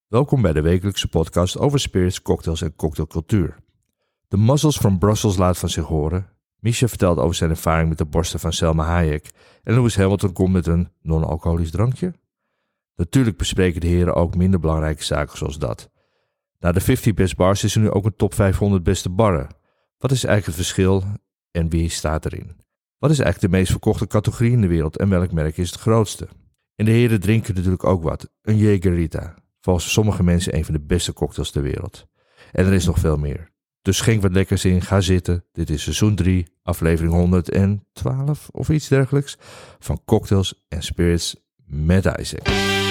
Welkom bij de wekelijkse podcast over spirits, cocktails en cocktailcultuur. De Muzzles from Brussels laat van zich horen. Misha vertelt over zijn ervaring met de borsten van Selma Hayek. En Lewis Hamilton komt met een non-alcoholisch drankje. Natuurlijk bespreken de heren ook minder belangrijke zaken zoals dat. Na de 50 best bars is er nu ook een top 500 beste barren. Wat is eigenlijk het verschil en wie staat erin? Wat is eigenlijk de meest verkochte categorie in de wereld en welk merk is het grootste? En de heren drinken natuurlijk ook wat. Een Jägerita. Volgens sommige mensen een van de beste cocktails ter wereld. En er is nog veel meer. Dus schenk wat lekkers in, ga zitten. Dit is seizoen 3, aflevering 112 of iets dergelijks. Van Cocktails en Spirits met Isaac.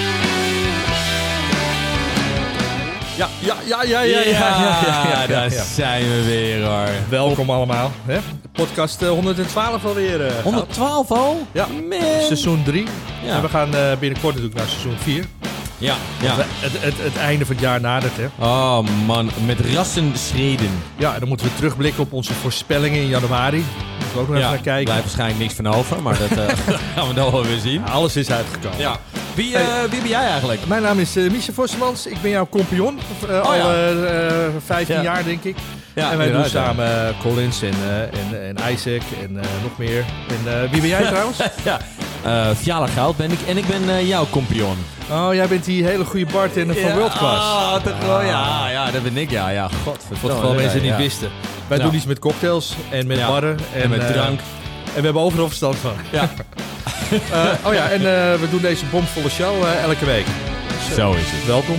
Ja, daar zijn we weer hoor. Welkom allemaal. Hè? Podcast 112 alweer. 112 al? Ja, Man. seizoen 3. Ja. En we gaan binnenkort natuurlijk naar seizoen 4. Ja. Het einde van het jaar nadert, hè? Oh man, met rassenschreden. Ja, en dan moeten we terugblikken op onze voorspellingen in januari. Moeten we ook nog even naar kijken. Blijft waarschijnlijk niks van over, maar dat gaan we dan wel weer zien. Ja, alles is uitgekomen. Ja. Wie ben jij eigenlijk? Mijn naam is Misha Vossemans. Ik ben jouw compagnon. Al 15 jaar, denk ik. Ja, en wij doen samen Collins en Isaac en nog meer. En wie ben jij trouwens? Fiala Goud ben ik en ik ben jouw compagnon. Oh, jij bent die hele goede bartender van World Class. Ja, dat ben ik. Ja, godverdomme. Wat gewoon mensen niet wisten. Wij doen iets met cocktails en met barren. En met drank. En we hebben overal verstand van. Ja. En we doen deze bomvolle show elke week. Dus, zo is het. Welkom.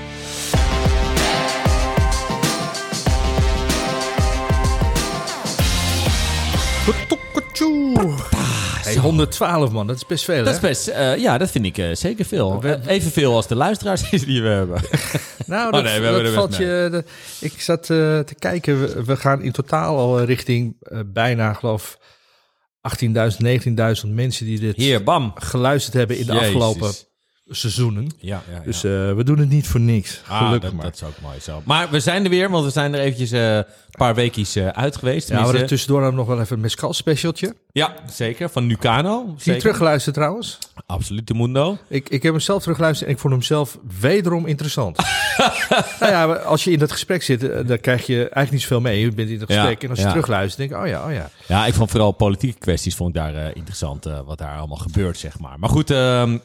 Hey, 112 man, dat is best veel, hè? Dat is best, dat vind ik zeker veel. Evenveel als de luisteraars die we hebben. Nou, dat valt je... Ik zat te kijken, we gaan in totaal al richting bijna, geloof 18.000, 19.000 mensen die dit geluisterd hebben in de afgelopen seizoenen. Ja. Dus we doen het niet voor niks. Gelukkig maar. Dat is ook mooi zo. Maar we zijn er weer, want we zijn er eventjes een paar weekjes uit geweest. Ja, we hadden tussendoor nog wel even een mezcal specialtje. Ja, zeker. Van Nucano. Zie je teruggeluisterd trouwens? Absoluut, de Mundo. Ik heb hem zelf teruggeluisterd en ik vond hem zelf wederom interessant. Nou ja, als je in dat gesprek zit, dan krijg je eigenlijk niet zoveel mee. Je bent in het gesprek en als je terugluistert, denk ik, oh ja. Ja, ik vond vooral politieke kwesties vond ik daar interessant, wat daar allemaal gebeurt, zeg maar. Maar goed,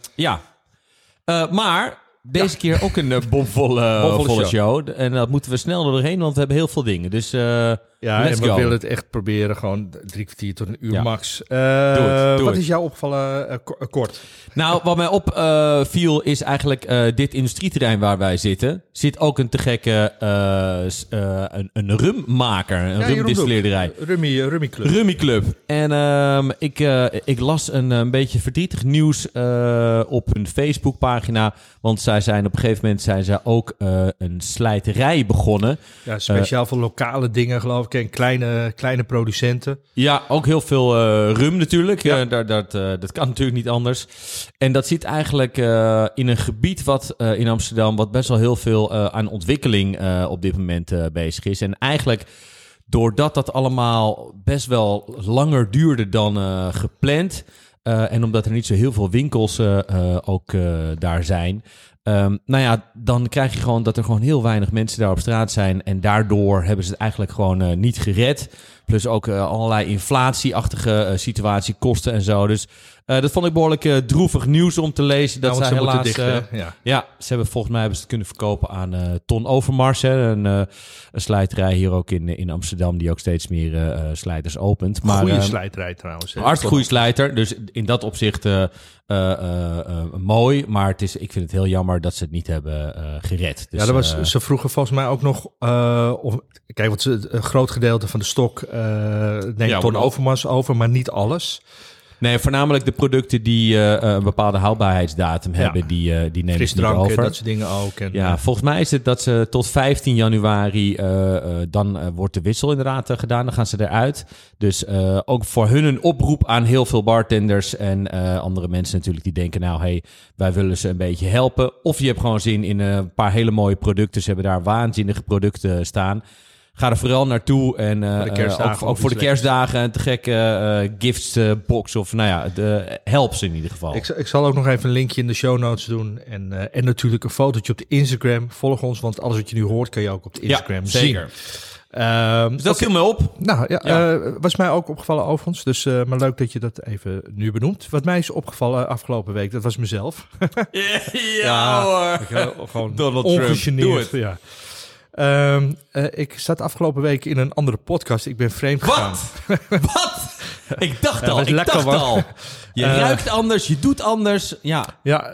maar deze keer ook een bomvolle show. En dat moeten we snel doorheen, want we hebben heel veel dingen. Dus en we willen het echt proberen, gewoon 3 kwartier tot een uur max. Wat is jou opgevallen kort? Nou, wat mij opviel is eigenlijk dit industrieterrein waar wij zitten. Zit ook een te gekke een rummaker, een rumdistilleerderij. Rummy Club. En ik las een beetje verdrietig nieuws op hun Facebookpagina. Want zij zijn op een gegeven moment ook een slijterij begonnen. Ja, speciaal voor lokale dingen geloof ik. En kleine producenten. Ja, ook heel veel rum natuurlijk. Ja. Dat kan natuurlijk niet anders. En dat zit eigenlijk in een gebied wat in Amsterdam... wat best wel heel veel aan ontwikkeling op dit moment bezig is. En eigenlijk doordat dat allemaal best wel langer duurde dan gepland... en omdat er niet zo heel veel winkels ook daar zijn... dan krijg je gewoon dat er gewoon heel weinig mensen daar op straat zijn. En daardoor hebben ze het eigenlijk gewoon niet gered. Plus ook allerlei inflatieachtige situatie, kosten en zo. Dus dat vond ik behoorlijk droevig nieuws om te lezen. Dat zij helaas... Dichten, volgens mij hebben ze het kunnen verkopen aan Ton Overmars. Een slijterij hier ook in Amsterdam. Die ook steeds meer slijters opent. Goeie slijterij trouwens. Hartstikke goede slijter. Dus in dat opzicht... mooi, maar ik vind het heel jammer dat ze het niet hebben gered. Dus, ze vroegen volgens mij ook nog... kijk, want een groot gedeelte van de stok neemt Ton Overmars over, maar niet alles. Nee, voornamelijk de producten die een bepaalde houdbaarheidsdatum hebben, die nemen ze niet over. Dat soort dingen ook. En, volgens mij is het dat ze tot 15 januari, dan wordt de wissel inderdaad gedaan. Dan gaan ze eruit. Dus ook voor hun een oproep aan heel veel bartenders en andere mensen natuurlijk die denken, wij willen ze een beetje helpen. Of je hebt gewoon zin in een paar hele mooie producten. Ze hebben daar waanzinnige producten staan. Ga er vooral naartoe. En ook voor de kerstdagen een te gekke giftsbox. Of help ze in ieder geval. Ik zal ook nog even een linkje in de show notes doen. En natuurlijk een fotootje op de Instagram. Volg ons, want alles wat je nu hoort kan je ook op de Instagram zien. Zeker. Dus dat viel me op. Nou was mij ook opgevallen overigens. Dus maar leuk dat je dat even nu benoemt. Wat mij is opgevallen afgelopen week, dat was mezelf. Hoor. Gewoon Donald ongegeneerd. Trump, Ik zat afgelopen week in een andere podcast. Ik ben vreemd gegaan. Wat? Ik dacht al. Je ruikt anders, je doet anders. Ja.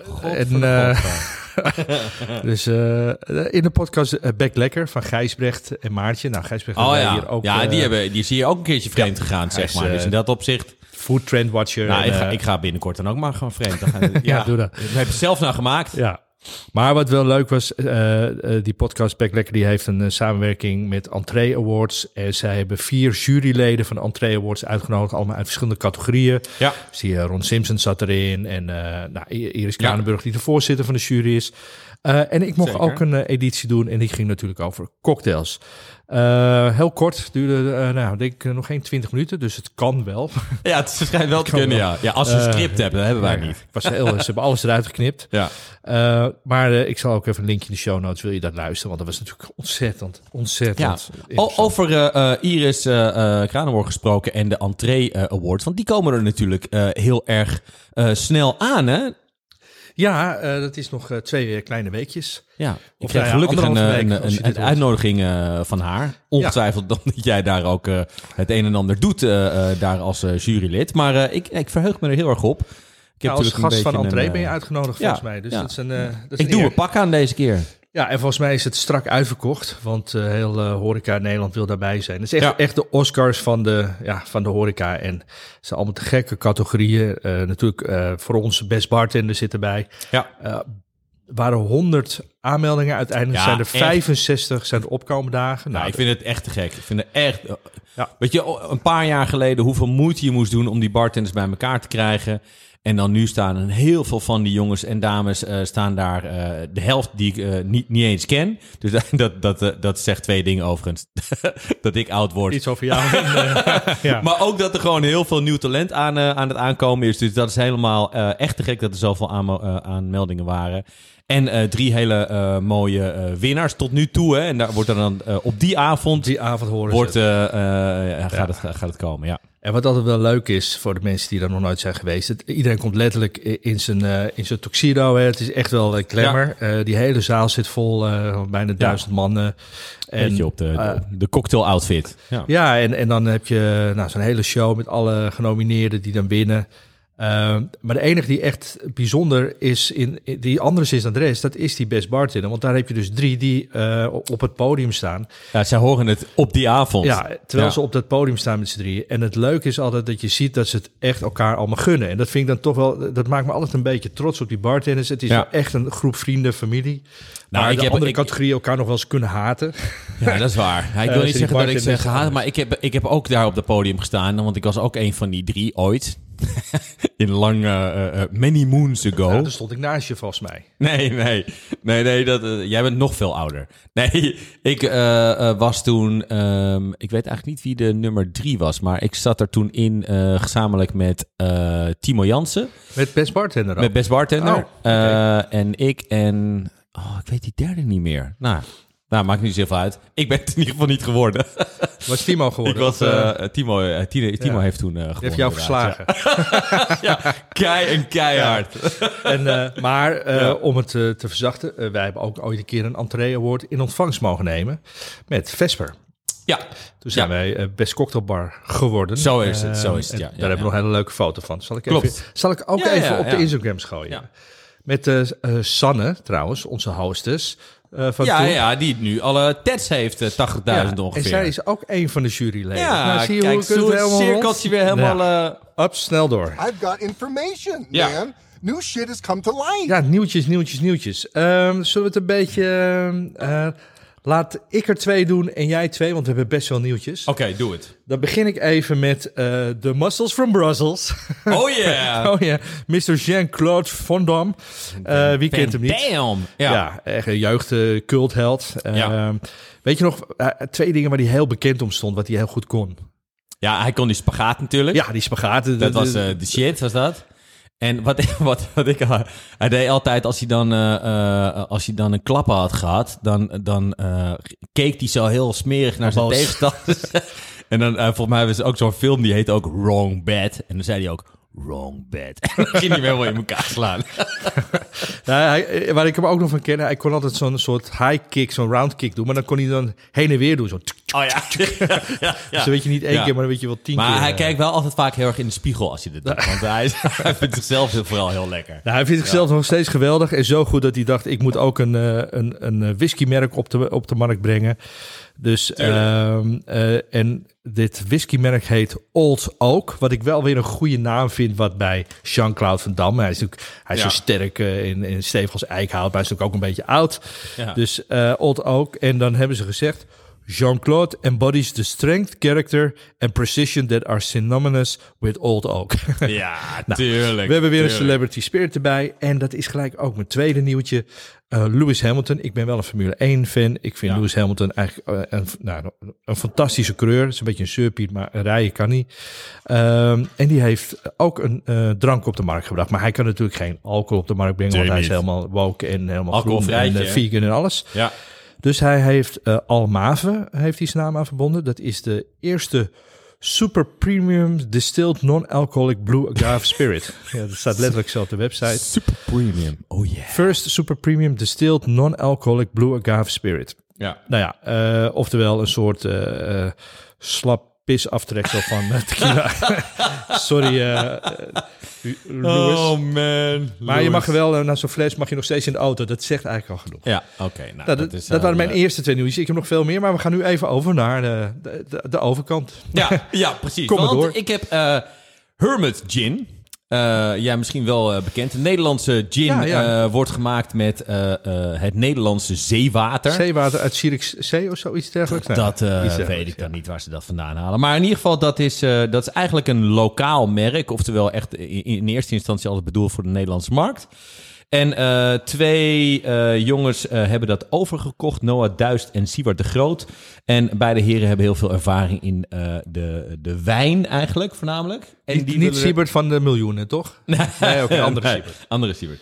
Dus in de podcast Back Lekker van Gijsbrecht en Maartje. Nou, Gijsbrecht hier ook. Ja, die zie je ook een keertje vreemd gegaan, zeg maar. Dus in dat opzicht... Food Trend Watcher. Nou, ik ga binnenkort dan ook maar gewoon vreemd. Doe dat. Dat heb je zelf nou gemaakt. Ja. Maar wat wel leuk was, die podcast Back Lekker die heeft een samenwerking met Entree Awards. En zij hebben 4 juryleden van de Entree Awards uitgenodigd, allemaal uit verschillende categorieën. Ja. Dus Ron Simpson zat erin en Iris Kranenburg die de voorzitter van de jury is. En ik mocht ook een editie doen en die ging natuurlijk over cocktails. Heel kort, duurde denk ik nog geen 20 minuten, dus het kan wel. Ja, het schijnt wel te kunnen, ja. Ja, als je een script hebt, dat hebben wij niet. Ze hebben alles eruit geknipt. Ja. Maar ik zal ook even een linkje in de show notes, wil je dat luisteren? Want dat was natuurlijk ontzettend Ja. Over Iris Kranenburg gesproken en de Entree Awards, want die komen er natuurlijk heel erg snel aan, hè? Ja, dat is nog 2 kleine weekjes. Ja, ik kreeg gelukkig een uitnodiging van haar. Ongetwijfeld omdat jij daar ook het een en ander doet daar als jurylid. Maar ik verheug me er heel erg op. Ik heb als gast van Entree ben je uitgenodigd volgens mij. Dus dat is ik doe een pak aan deze keer. Ja, en volgens mij is het strak uitverkocht, want heel horeca in Nederland wil daarbij zijn. Het is echt de Oscars van de horeca en het zijn allemaal te gekke categorieën. Natuurlijk voor ons Best Bartender zit erbij. Ja. Waren 100 aanmeldingen, uiteindelijk zijn er 65 zijn de opkomende dagen. Nou, ik vind het echt te gek. Ik vind het echt... Weet je, een paar jaar geleden hoeveel moeite je moest doen om die bartenders bij elkaar te krijgen. En dan nu staan heel veel van die jongens en dames staan daar. De helft die ik niet eens ken. Dus dat zegt 2 dingen overigens. Dat ik oud word. Iets over jou. Ja. Maar ook dat er gewoon heel veel nieuw talent aan het aankomen is. Dus dat is helemaal echt te gek dat er zoveel aanmeldingen waren. En 3 hele mooie winnaars tot nu toe. Hè. En daar wordt er dan op die avond gaat het komen, ja. En wat altijd wel leuk is voor de mensen die er nog nooit zijn geweest. Iedereen komt letterlijk in zijn tuxedo. Hè. Het is echt wel glamour. Ja. Die hele zaal zit vol, bijna 1000 mannen. Beetje op de cocktail outfit. Ja, en dan heb je zo'n hele show met alle genomineerden die dan winnen. Maar de enige die echt bijzonder is, die anders is dan de rest, dat is die Best Bartender. Want daar heb je dus 3 die op het podium staan. Ja, zij horen het op die avond. Ja, terwijl ze op dat podium staan met z'n 3. En het leuke is altijd dat je ziet dat ze het echt elkaar allemaal gunnen. En dat vind ik dan toch wel, dat maakt me altijd een beetje trots op die bartenders. Het is wel echt een groep vrienden, familie. Nou, maar de andere categorieën elkaar nog wel eens kunnen haten. Ja, dat is waar. Ja, ik wil niet zeggen dat ik ze gehaat, maar ik heb ook daar op het podium gestaan. Want ik was ook een van die 3 ooit. In many moons ago. Nou, daar stond ik naast je volgens mij. Nee, jij bent nog veel ouder. Nee, ik was toen... ik weet eigenlijk niet wie de nummer 3 was. Maar ik zat er toen in gezamenlijk met Timo Jansen. Met Best Bartender ook? Met Best Bartender. Oh, okay. En ik en... ik weet die derde niet meer. Nou, maakt niet zoveel uit. Ik ben het in ieder geval niet geworden. Was Timo geworden? Timo heeft toen gewonnen. Heeft jou verslagen. Keihard. Om het te verzachten, wij hebben ook ooit een keer een Entree Award in ontvangst mogen nemen met Vesper. Ja. Toen zijn wij Best Cocktailbar geworden. Zo is het, ja. Daar hebben we nog een hele leuke foto van. Zal ik ook even op de Instagram gooien. Ja. Met Sanne, trouwens, onze hostess. Die nu alle tats heeft, 80.000 ongeveer. En zij is ook een van de juryleden. Ja, zie je kijk, hoe het cirkeltje weer helemaal... snel door. I've got information, man. New shit has come to light. Ja, nieuwtjes. Zullen we het een beetje... Laat ik er 2 doen en jij 2, want we hebben best wel nieuwtjes. Oké, doe het. Dan begin ik even met The Muscles from Brussels. Oh yeah. Oh ja, Mr. Jean-Claude Van Damme. Wie kent hem niet? Damn. Ja, echt een jeugdcultheld. Ja. Weet je nog, 2 dingen waar hij heel bekend om stond, wat hij heel goed kon. Ja, hij kon die spagaat natuurlijk. Ja, die spagaat. Dat was de shit, was dat. En hij deed altijd als hij dan een klap had gehad, dan keek hij zo heel smerig naar zijn tegenstanders. En dan volgens mij was er ook zo'n film die heette ook Wrong Bad. En dan zei hij ook Wrong Bad. En dan ging hij helemaal in elkaar slaan. Waar ik hem ook nog van ken, hij kon altijd zo'n soort high kick, zo'n round kick doen, maar dan kon hij dan heen en weer doen. Zo. Oh ja. Dus dan weet je niet 1 keer, maar dan weet je wel 10 keer. Maar hij kijkt wel altijd vaak heel erg in de spiegel als je dit doet. Want hij vindt zichzelf vooral heel lekker. Nou, hij vindt zichzelf nog steeds geweldig. En zo goed dat hij dacht, ik moet ook een whiskymerk op de markt brengen. Dus, en dit whiskymerk heet Old Oak. Wat ik wel weer een goede naam vind, wat bij Jean-Claude Van Damme. Hij is zo sterk in stevig als eikenhout, maar hij is natuurlijk ook een beetje oud. Ja. Dus Old Oak. En dan hebben ze gezegd, Jean-Claude embodies the strength, character and precision that are synonymous with Old Oak. Ja, tuurlijk. We hebben weer een celebrity spirit erbij. En dat is gelijk ook mijn tweede nieuwtje. Lewis Hamilton. Ik ben wel een Formule 1 fan. Ik vind Lewis Hamilton eigenlijk een fantastische coureur. Het is een beetje een surpiet, maar rijden kan niet. En die heeft ook een drank op de markt gebracht. Maar hij kan natuurlijk geen alcohol op de markt brengen. Want hij is helemaal woke en helemaal groen en vegan en alles. Ja. Dus hij heeft Almave, heeft hij zijn naam aan verbonden. Dat is de eerste super premium distilled non-alcoholic blue agave spirit. Ja, dat staat letterlijk zo op de website. Super premium, oh yeah. First super premium distilled non-alcoholic blue agave spirit. Ja. Nou ja, oftewel een soort slap pisaftreksel van tequila. Sorry, Louis. Oh man. Maar je mag er wel, naar zo'n fles mag je nog steeds in de auto. Dat zegt eigenlijk al genoeg. Ja, oké. Nou, dat waren mijn eerste 2 nieuws. Ik heb nog veel meer, maar we gaan nu even over naar de overkant. Ja, precies. Kom maar door. Ik heb Hermit Gin. Jij misschien wel bekend. De Nederlandse gin wordt gemaakt met het Nederlandse zeewater. Zeewater uit Zierikzee of zoiets dergelijks? Dat weet ik dan niet waar ze dat vandaan halen. Maar in ieder geval, dat is eigenlijk een lokaal merk. Oftewel echt in eerste instantie altijd bedoeld voor de Nederlandse markt. En 2 jongens hebben dat overgekocht. Noah Duist en Siewert de Groot. En beide heren hebben heel veel ervaring in de wijn eigenlijk, voornamelijk. En niet Siebert van de miljoenen, toch? Nee, ook een andere Siebert. Andere Siebert.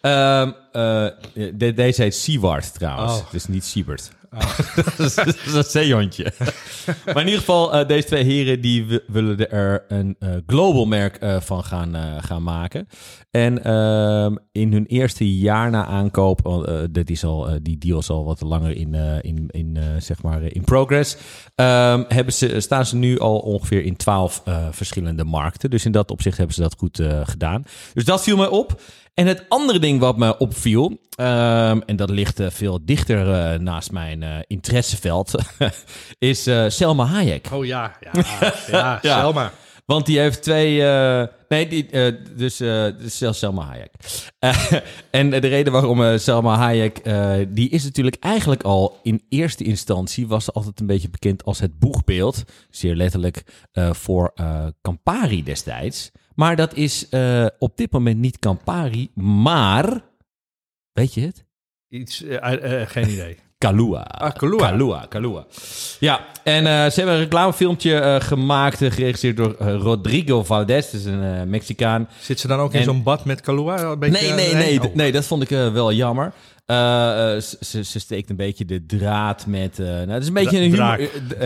Deze heet Siewart trouwens. Het is niet Siebert. Dat is een zeehondje. Maar in ieder geval, deze 2 heren die willen er een global merk van gaan maken. En in hun eerste jaar na aankoop, die deal is al wat langer in progress, staan ze nu al ongeveer in 12 verschillende markten. Dus in dat opzicht hebben ze dat goed gedaan. Dus dat viel mij op. En het andere ding wat me opviel, en dat ligt veel dichter naast mijn interesseveld, is Selma Hayek. Oh ja, Selma. Want die heeft 2... dus Selma Hayek. En de reden waarom Selma Hayek... die is natuurlijk eigenlijk al in eerste instantie... was ze altijd een beetje bekend als het boegbeeld. Zeer letterlijk voor Campari destijds. Maar dat is op dit moment niet Campari, maar... Weet je het? Geen idee. Kahlua. Kahlua. Ja, en ze hebben een reclamefilmpje gemaakt, geregisseerd door Rodrigo Valdez, dat is een Mexicaan. Zit ze dan ook in zo'n bad met Kahlua? Nee, dat vond ik wel jammer. Ze steekt een beetje de draad met... het is een beetje een humor...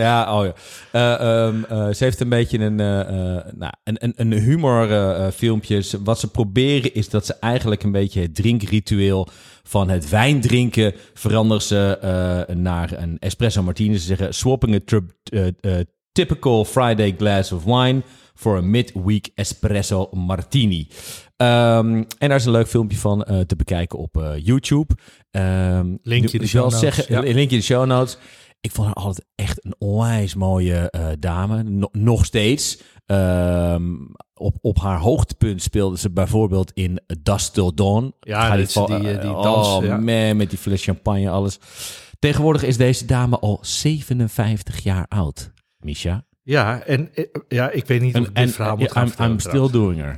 ze heeft een beetje een humorfilmpje. Wat ze proberen is dat ze eigenlijk een beetje het drinkritueel van het wijndrinken veranderen ze naar een espresso martini. Ze zeggen swapping a typical Friday glass of wine for a midweek espresso martini. En daar is een leuk filmpje van te bekijken op YouTube. Linkje in de show notes. Ik vond haar altijd echt een onwijs mooie dame. Nog steeds. Op haar hoogtepunt speelde ze bijvoorbeeld in Dusk Till Dawn. Ja, die dans. Man, met die fles champagne, alles. Tegenwoordig is deze dame al 57 jaar oud, Misha. Ja, en ik weet niet of ik dit verhaal moet gaan vertellen. I'm still doing her.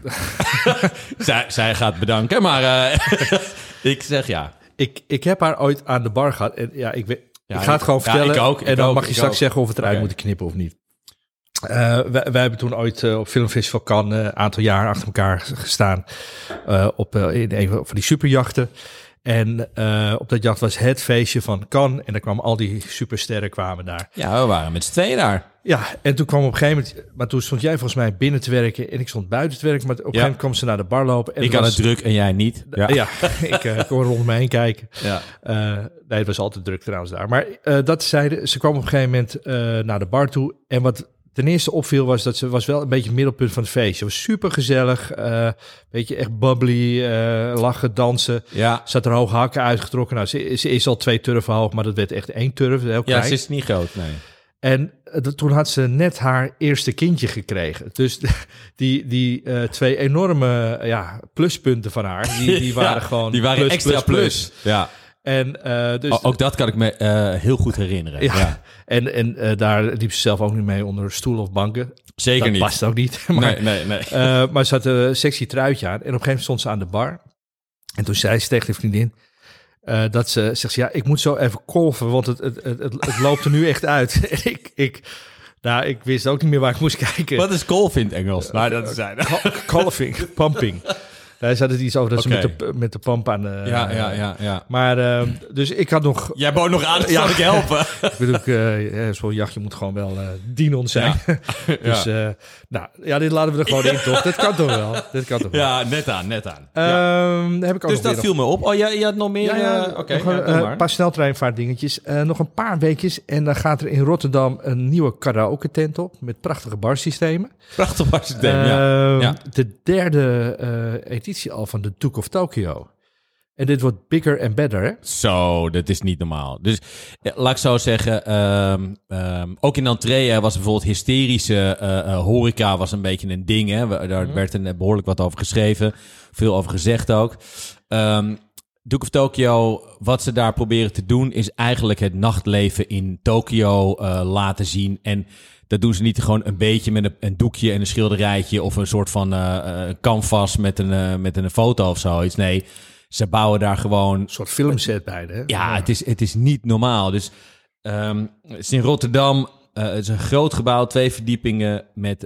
zij gaat bedanken, maar ik zeg ja. Ik heb haar ooit aan de bar gehad. En ik ga het gewoon vertellen. Ik ook, en dan mag je straks zeggen of we het eruit moeten knippen of niet. Wij hebben toen ooit op Filmfestival Cannes een aantal jaar achter elkaar gestaan. In een van die superjachten. En op dat jacht was het feestje van Cannes. En daar kwamen al die supersterren kwamen daar. Ja, we waren met z'n tweeën daar. Ja, en toen kwam op een gegeven moment... Maar toen stond jij volgens mij binnen te werken en ik stond buiten te werken. Maar op een gegeven moment kwam ze naar de bar lopen. En ik had het druk en jij niet. Ja, ik kon rond me heen kijken. Ja. Nee, het was altijd druk trouwens daar. Maar dat zeiden, ze kwam op een gegeven moment naar de bar toe. En wat ten eerste opviel was dat ze was wel een beetje het middelpunt van het feest. Ze was super gezellig, beetje echt bubbly, lachen, dansen. Ja. Ze had er hoge hakken uitgetrokken. Nou, ze is al 2 turven hoog, maar dat werd echt 1 turf. Heel klein. Ja, ze is niet groot, nee. En toen had ze net haar eerste kindje gekregen. Dus die 2 enorme pluspunten van haar, die waren gewoon die waren extra plus. Ja. En, dus, ook dat kan ik me heel goed herinneren. Ja. En daar liep ze zelf ook niet mee onder stoelen of banken. Zeker dat niet. Dat past ook niet. Maar, nee. Maar ze had een sexy truitje aan. En op een gegeven moment stond ze aan de bar. En toen zei ze tegen de vriendin... dat ze zegt, ik moet zo even kolven, want het loopt er nu echt uit. En ik wist ook niet meer waar ik moest kijken. Wat is kolf in het Engels? Nou, dat is kolving, pumping. Hij zei het iets over dat ze met de pamp aan de... Ja. Maar, dus ik had nog... Jij bood nog aan, dat zal ik helpen. Ik bedoel, zo'n jachtje moet gewoon wel dienend zijn. Ja. Dus, dit laten we er gewoon in, toch? Dat kan toch wel? Ja, net aan. Heb ik ook dus dat viel me op. Oh, je had nog meer... een paar sneltreinvaartdingetjes. Nog een paar weekjes. En dan gaat er in Rotterdam een nieuwe karaoke tent op. Met prachtige barsystemen. Prachtig barsysteem, ja. De derde editie al van de Duke of Tokyo. En dit wordt bigger and better, hè? Zo, dat is niet normaal. Dus laat ik zo zeggen, ook in Entree was bijvoorbeeld hysterische horeca was een beetje een ding. Hè? Daar werd behoorlijk wat over geschreven. Veel over gezegd ook. Duke of Tokyo, wat ze daar proberen te doen, is eigenlijk het nachtleven in Tokyo laten zien. En dat doen ze niet gewoon een beetje met een doekje en een schilderijtje of een soort van canvas met een foto of zoiets. Nee, ze bouwen daar gewoon... Een soort filmset bij, hè? Ja, het is niet normaal. Dus het is in Rotterdam. Het is een groot gebouw, 2 verdiepingen met...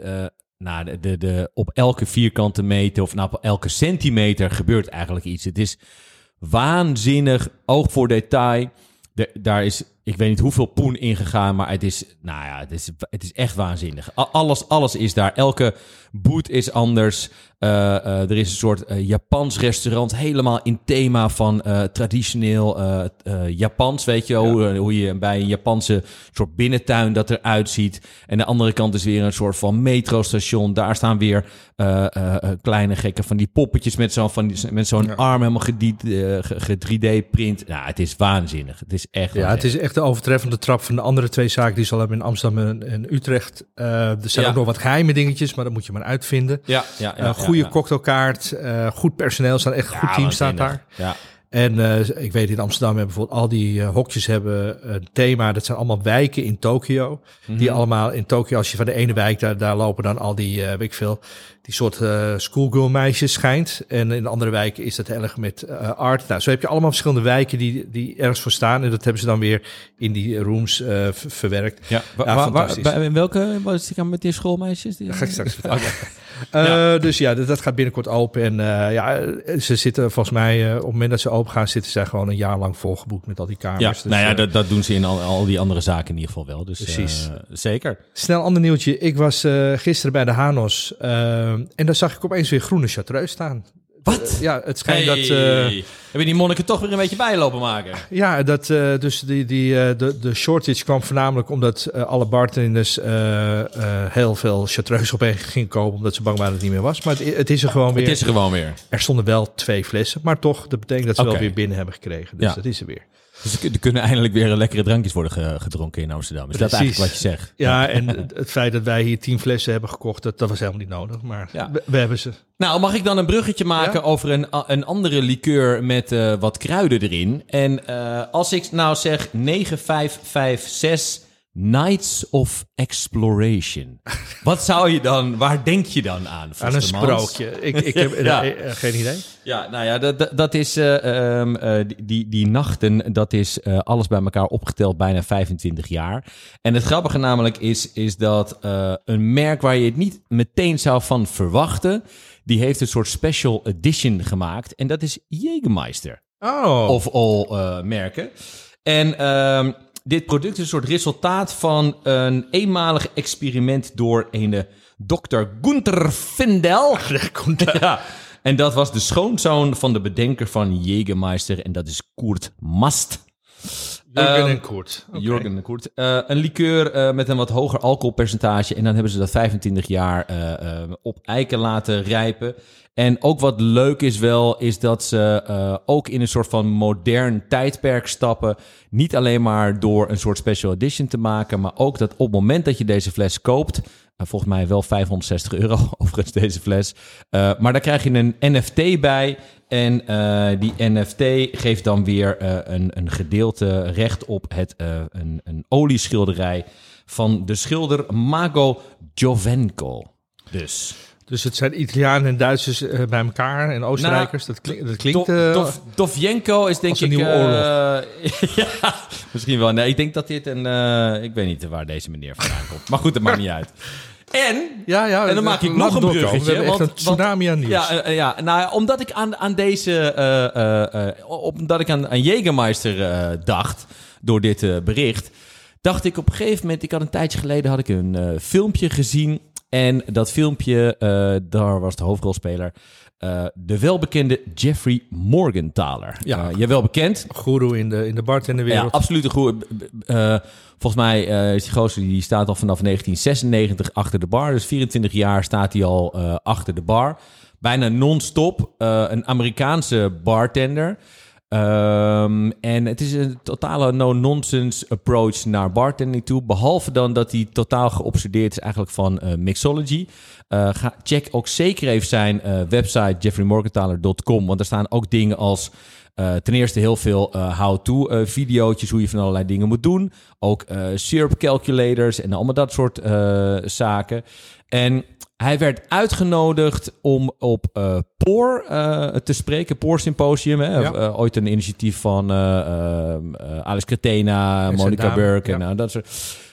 op elke vierkante meter of op elke centimeter gebeurt eigenlijk iets. Het is waanzinnig, oog voor detail. Daar is, ik weet niet hoeveel poen ingegaan, maar het is echt waanzinnig. Alles is daar. Elke boot is anders. Er is een soort Japans restaurant, helemaal in thema van traditioneel Japans, weet je, hoe je bij een Japanse soort binnentuin dat eruit ziet. En de andere kant is weer een soort van metrostation. Daar staan weer kleine gekken van die poppetjes met zo'n arm helemaal 3D-print. Nou, het is waanzinnig. Het is echt het is echt de overtreffende trap van de andere 2 zaken die ze al hebben in Amsterdam en Utrecht. Er zijn ook nog wat geheime dingetjes, maar dat moet je maar uitvinden. Goede cocktailkaart, goed personeel, een echt goed team staat daar. Ja. En ik weet in Amsterdam hebben bijvoorbeeld al die hokjes hebben een thema. Dat zijn allemaal wijken in Tokio. Die allemaal in Tokio, als je van de ene wijk, daar lopen dan al die, weet ik veel, die soort schoolgirl meisjes schijnt. En in de andere wijken is dat heel erg met art. Nou, zo heb je allemaal verschillende wijken die ergens voor staan. En dat hebben ze dan weer in die rooms verwerkt. Ja, in welke was het met die schoolmeisjes? Dat ga ik straks vertellen. Dus dat gaat binnenkort open. En ze zitten volgens mij, op het moment dat ze open gaan, zitten zij gewoon een jaar lang volgeboekt met al die kamers. Ja, dus, dat doen ze in al die andere zaken in ieder geval wel. Dus, precies. Zeker. Snel ander nieuwtje. Ik was gisteren bij de Hanos en daar zag ik opeens weer groene chartreus staan. Wat? Het schijnt dat... Heb je die monniken toch weer een beetje bijlopen maken? Ja, dus de shortage kwam voornamelijk omdat alle bartenders heel veel chartreus op gingen kopen, omdat ze bang waren dat het niet meer was. Maar het is er gewoon weer. Het is er gewoon weer. Er stonden wel 2 flessen, maar toch, dat betekent dat ze wel weer binnen hebben gekregen. Dus dat is er weer. Dus er kunnen eindelijk weer lekkere drankjes worden gedronken in Amsterdam. Is dat eigenlijk wat je zegt? Ja, en het feit dat wij hier 10 flessen hebben gekocht, dat was helemaal niet nodig. Maar we hebben ze. Nou, mag ik dan een bruggetje maken over een andere liqueur met wat kruiden erin? En als ik nou zeg 9556 Nights of Exploration. Wat zou je dan, waar denk je dan aan? Aan een sprookje. Ik heb geen idee. Ja, nou ja, dat is die nachten, dat is alles bij elkaar opgeteld bijna 25 jaar. En het grappige namelijk is dat een merk waar je het niet meteen zou van verwachten, die heeft een soort special edition gemaakt. En dat is Jägermeister. Oh. Of all merken. En dit product is een soort resultaat van een eenmalig experiment door een Dr. Gunther Findel. Ja. En dat was de schoonzoon van de bedenker van Jägermeister. En dat is Kurt Mast. Jurgen en Kurt. Okay. Jurgen en Kurt. Een liqueur met een wat hoger alcoholpercentage. En dan hebben ze dat 25 jaar op eiken laten rijpen. En ook wat leuk is wel, is dat ze ook in een soort van modern tijdperk stappen. Niet alleen maar door een soort special edition te maken, maar ook dat op het moment dat je deze fles koopt, volgens mij wel €560 overigens deze fles, maar daar krijg je een NFT bij. En die NFT geeft dan weer een gedeelte recht op een olieschilderij van de schilder Mago Giovenco. Dus het zijn Italianen en Duitsers bij elkaar en Oostenrijkers. Dat klinkt... Dovjenko is denk ik... een nieuwe oorlog. Ja, misschien wel. Nee, ik denk dat dit ik weet niet waar deze meneer vandaan komt. Maar goed, dat maakt niet uit. En dan maak ik nog een bruggetje. We hebben echt een tsunami aan nieuws. Nou, omdat ik aan deze... omdat ik aan Jägermeister dacht, door dit bericht, dacht ik op een gegeven moment... Ik had een tijdje geleden had ik een filmpje gezien. En dat filmpje, daar was de hoofdrolspeler de welbekende Jeffrey Morgenthaler. Ja. Jij wel bekend. Goeroe in de bartenderwereld. Ja, absoluut een goeie. Volgens mij is die gozer, die staat al vanaf 1996 achter de bar. Dus 24 jaar staat hij al achter de bar. Bijna non-stop. Een Amerikaanse bartender. En het is een totale no-nonsense approach naar bartending toe. Behalve dan dat hij totaal geobsedeerd is eigenlijk van mixology. Check ook zeker even zijn website jeffreymorgenthaler.com. Want daar staan ook dingen als ten eerste heel veel how-to video's, hoe je van allerlei dingen moet doen. Ook syrup calculators en allemaal dat soort zaken. En hij werd uitgenodigd om op POR te spreken. POR Symposium. Hè? Ja. Ooit een initiatief van Alex Catena, Monica Burke en dat soort.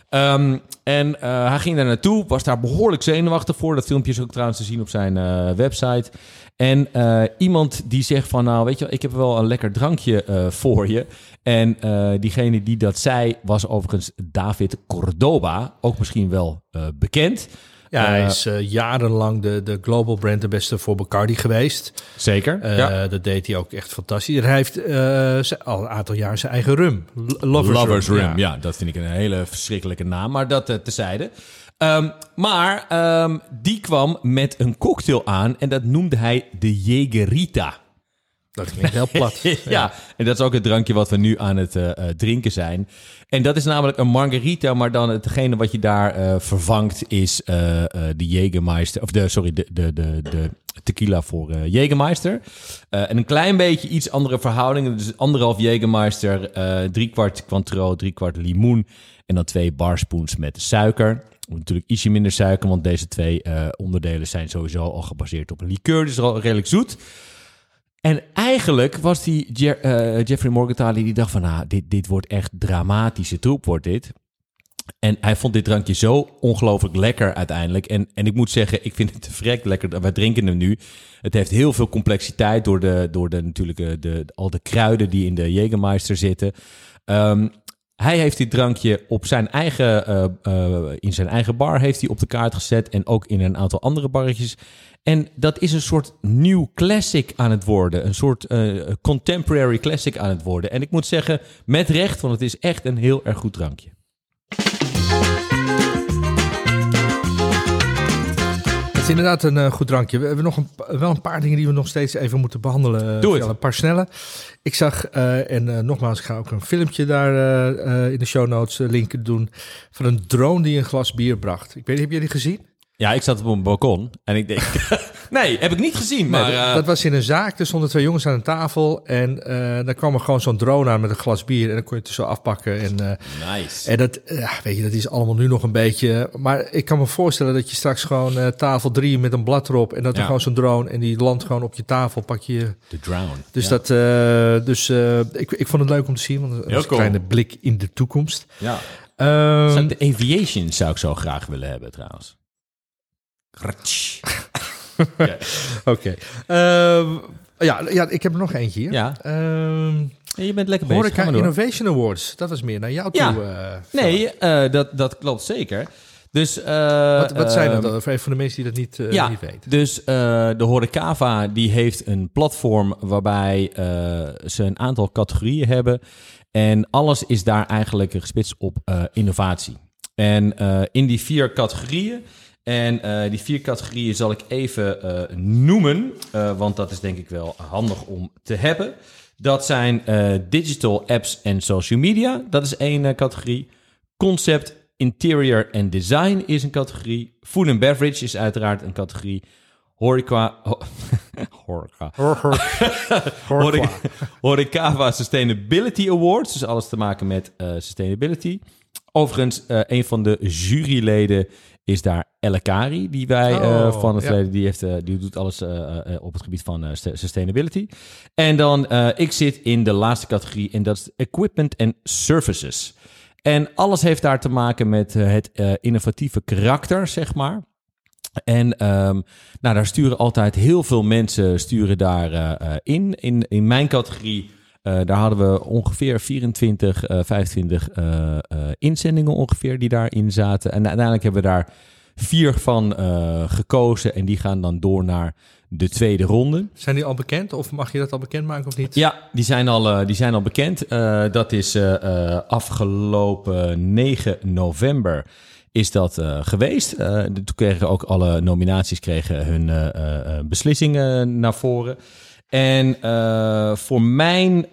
En hij ging daar naartoe, was daar behoorlijk zenuwachtig voor. Dat filmpje is ook trouwens te zien op zijn website. En iemand die zegt van, nou weet je, ik heb wel een lekker drankje voor je. En diegene die dat zei was overigens David Cordoba, ook misschien wel bekend. Ja, hij is jarenlang de global brand ambassador voor Bacardi geweest. Zeker. Dat deed hij ook echt fantastisch. Hij heeft al een aantal jaar zijn eigen rum. Lovers Rum. Ja, dat vind ik een hele verschrikkelijke naam, maar dat tezijde. Maar die kwam met een cocktail aan en dat noemde hij de Jägerita. Dat klinkt heel plat. Ja, en dat is ook het drankje wat we nu aan het drinken zijn. En dat is namelijk een margarita, maar dan hetgene wat je daar vervangt is de Jägermeister, of de tequila voor Jägermeister. En een klein beetje iets andere verhoudingen. Dus 1,5 Jägermeister, 3/4 Cointreau, 3/4 limoen en dan 2 barspoons met suiker. Natuurlijk ietsje minder suiker, want deze 2 onderdelen zijn sowieso al gebaseerd op een liqueur, dus al redelijk zoet. En eigenlijk was die Jeffrey Morgenthaler die dacht van, dit wordt echt dramatische troep, wordt dit. En hij vond dit drankje zo ongelooflijk lekker uiteindelijk. En ik moet zeggen, ik vind het te vrek lekker. Wij drinken hem nu. Het heeft heel veel complexiteit door al de kruiden die in de Jägermeister zitten. Hij heeft dit drankje op zijn eigen, in zijn eigen bar heeft hij op de kaart gezet. En ook in een aantal andere barretjes. En dat is een soort nieuw classic aan het worden. Een soort contemporary classic aan het worden. En ik moet zeggen, met recht, want het is echt een heel erg goed drankje. is inderdaad een goed drankje. We hebben nog wel een paar dingen die we nog steeds even moeten behandelen. Doe het. Een paar snelle. Ik zag, nogmaals, ik ga ook een filmpje daar in de show notes linken doen, van een drone die een glas bier bracht. Ik weet niet, heb jij die gezien? Ja, ik zat op een balkon en ik denk... nee, heb ik niet gezien, maar... Nee, dat was in een zaak. Er stonden 2 jongens aan een tafel en dan kwam er gewoon zo'n drone aan met een glas bier en dan kon je het zo afpakken. nice. En dat, weet je, dat is allemaal nu nog een beetje... Maar ik kan me voorstellen dat je straks gewoon tafel 3 met een blad erop en dat er gewoon zo'n drone en die landt gewoon op je tafel, pak je... De drone. Dus ik vond het leuk om te zien, want dat is een kleine blik in de toekomst. Ja. De aviation zou ik zo graag willen hebben, trouwens. Oké. Ja, ik heb er nog eentje hier. Ja. Je bent lekker bezig. Horeca Innovation Awards. Dat was meer naar jou toe. Dat klopt zeker. Dus, wat zijn dat dan? Voor de mensen die dat niet weten. Dus de Horecava die heeft een platform waarbij ze een aantal categorieën hebben. En alles is daar eigenlijk gespitst op innovatie. En in die 4 categorieën... En die 4 categorieën zal ik even noemen, want dat is denk ik wel handig om te hebben. Dat zijn digital apps en social media, dat is 1 categorie. Concept, interior en design is een categorie. Food and beverage is uiteraard een categorie. Horecava Sustainability Awards, dus alles te maken met sustainability. Overigens, een van de juryleden is daar Elle Kari, die wij van het verleden, die doet alles op het gebied van sustainability. En dan, ik zit in de laatste categorie en dat is equipment and services. En alles heeft daar te maken met het innovatieve karakter, zeg maar. En daar sturen altijd heel veel mensen in mijn categorie. Daar hadden we ongeveer 25 inzendingen ongeveer die daarin zaten. En uiteindelijk hebben we daar 4 van gekozen. En die gaan dan door naar de tweede ronde. Zijn die al bekend? Of mag je dat al bekendmaken of niet? Ja, die zijn al bekend. Dat is afgelopen 9 november is dat geweest. Toen kregen ook alle nominaties hun beslissingen naar voren. En voor mijn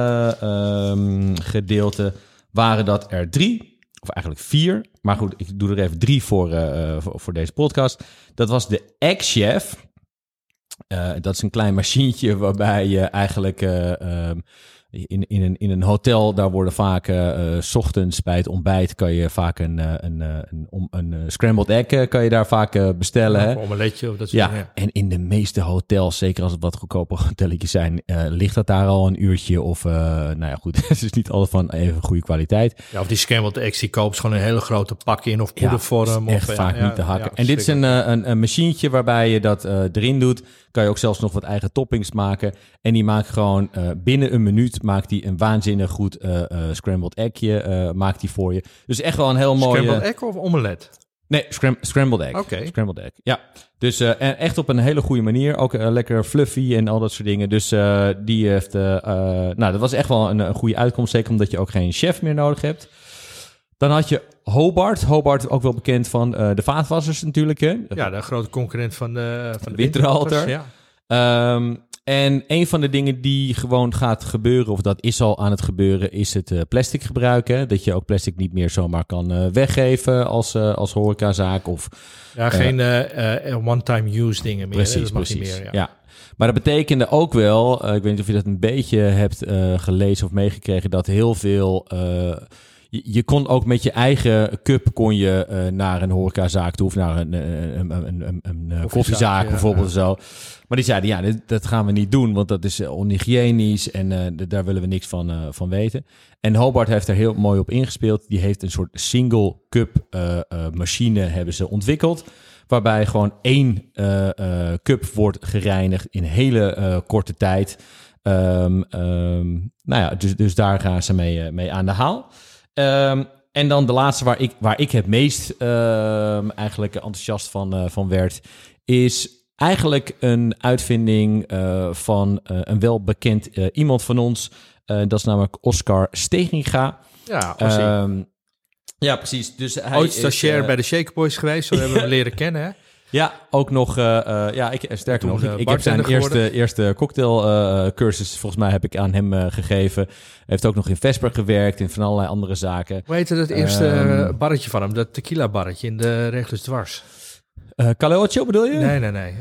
gedeelte waren dat er 3, of eigenlijk 4. Maar goed, ik doe er even 3 voor deze podcast. Dat was de Egg-Chef. Dat is een klein machientje waarbij je eigenlijk in een hotel, daar worden vaak 's ochtends bij het ontbijt kan je vaak een scrambled egg kan je daar vaak bestellen. Een omeletje of dat soort dingen. En in de meeste hotels, zeker als het wat goedkoper hotelletjes zijn, ligt dat daar al een uurtje of, goed, het is niet altijd van even goede kwaliteit. Ja, of die scrambled eggs, die koopt gewoon een hele grote pak in of poedervorm. Ja, echt vaak niet te hakken. En dit is een machientje waarbij je dat erin doet. Kan je ook zelfs nog wat eigen toppings maken. En die maakt gewoon binnen een minuut maakt die een waanzinnig goed scrambled eggje maakt die voor je. Dus echt wel een heel mooi... Scrambled egg of omelet? Nee, scrambled egg. Oké. Scrambled egg, ja. Dus echt op een hele goede manier. Ook lekker fluffy en al dat soort dingen. Dus die heeft... dat was echt wel een goede uitkomst. Zeker omdat je ook geen chef meer nodig hebt. Dan had je Hobart. Hobart ook wel bekend van de vaatwassers natuurlijk. Hè? Ja, de grote concurrent van de Winterhalter. Ja. En een van de dingen die gewoon gaat gebeuren, of dat is al aan het gebeuren, is het plastic gebruiken. Dat je ook plastic niet meer zomaar kan weggeven als horecazaak. Of, geen one-time use dingen meer. Precies. Niet meer, ja. Maar dat betekende ook wel, ik weet niet of je dat een beetje hebt gelezen of meegekregen, dat heel veel... Je kon ook met je eigen cup naar een horecazaak toe of naar een koffiezaak bijvoorbeeld zo. Maar die zeiden, dat gaan we niet doen, want dat is onhygiënisch en daar willen we niks van weten. En Hobart heeft er heel mooi op ingespeeld. Die heeft een soort single cup machine hebben ze ontwikkeld, waarbij gewoon 1 cup wordt gereinigd in hele korte tijd. Dus daar gaan ze mee aan de haal. En dan de laatste waar ik het meest eigenlijk enthousiast van werd, is eigenlijk een uitvinding van een welbekend iemand van ons. Dat is namelijk Oscar Steginga. Ja, ja, precies. Dus hij ooit stagiair bij de Shaker Boys geweest, zo hebben we hem leren kennen. Hè? Ja, ook nog. Sterker nog, ik heb zijn eerste cocktailcursus, volgens mij heb ik aan hem gegeven. Hij heeft ook nog in Vesper gewerkt, in van allerlei andere zaken. Hoe heette dat eerste barretje van hem? Dat tequila barretje in de Regelus Dwars. Calle Ocho bedoel je? Nee.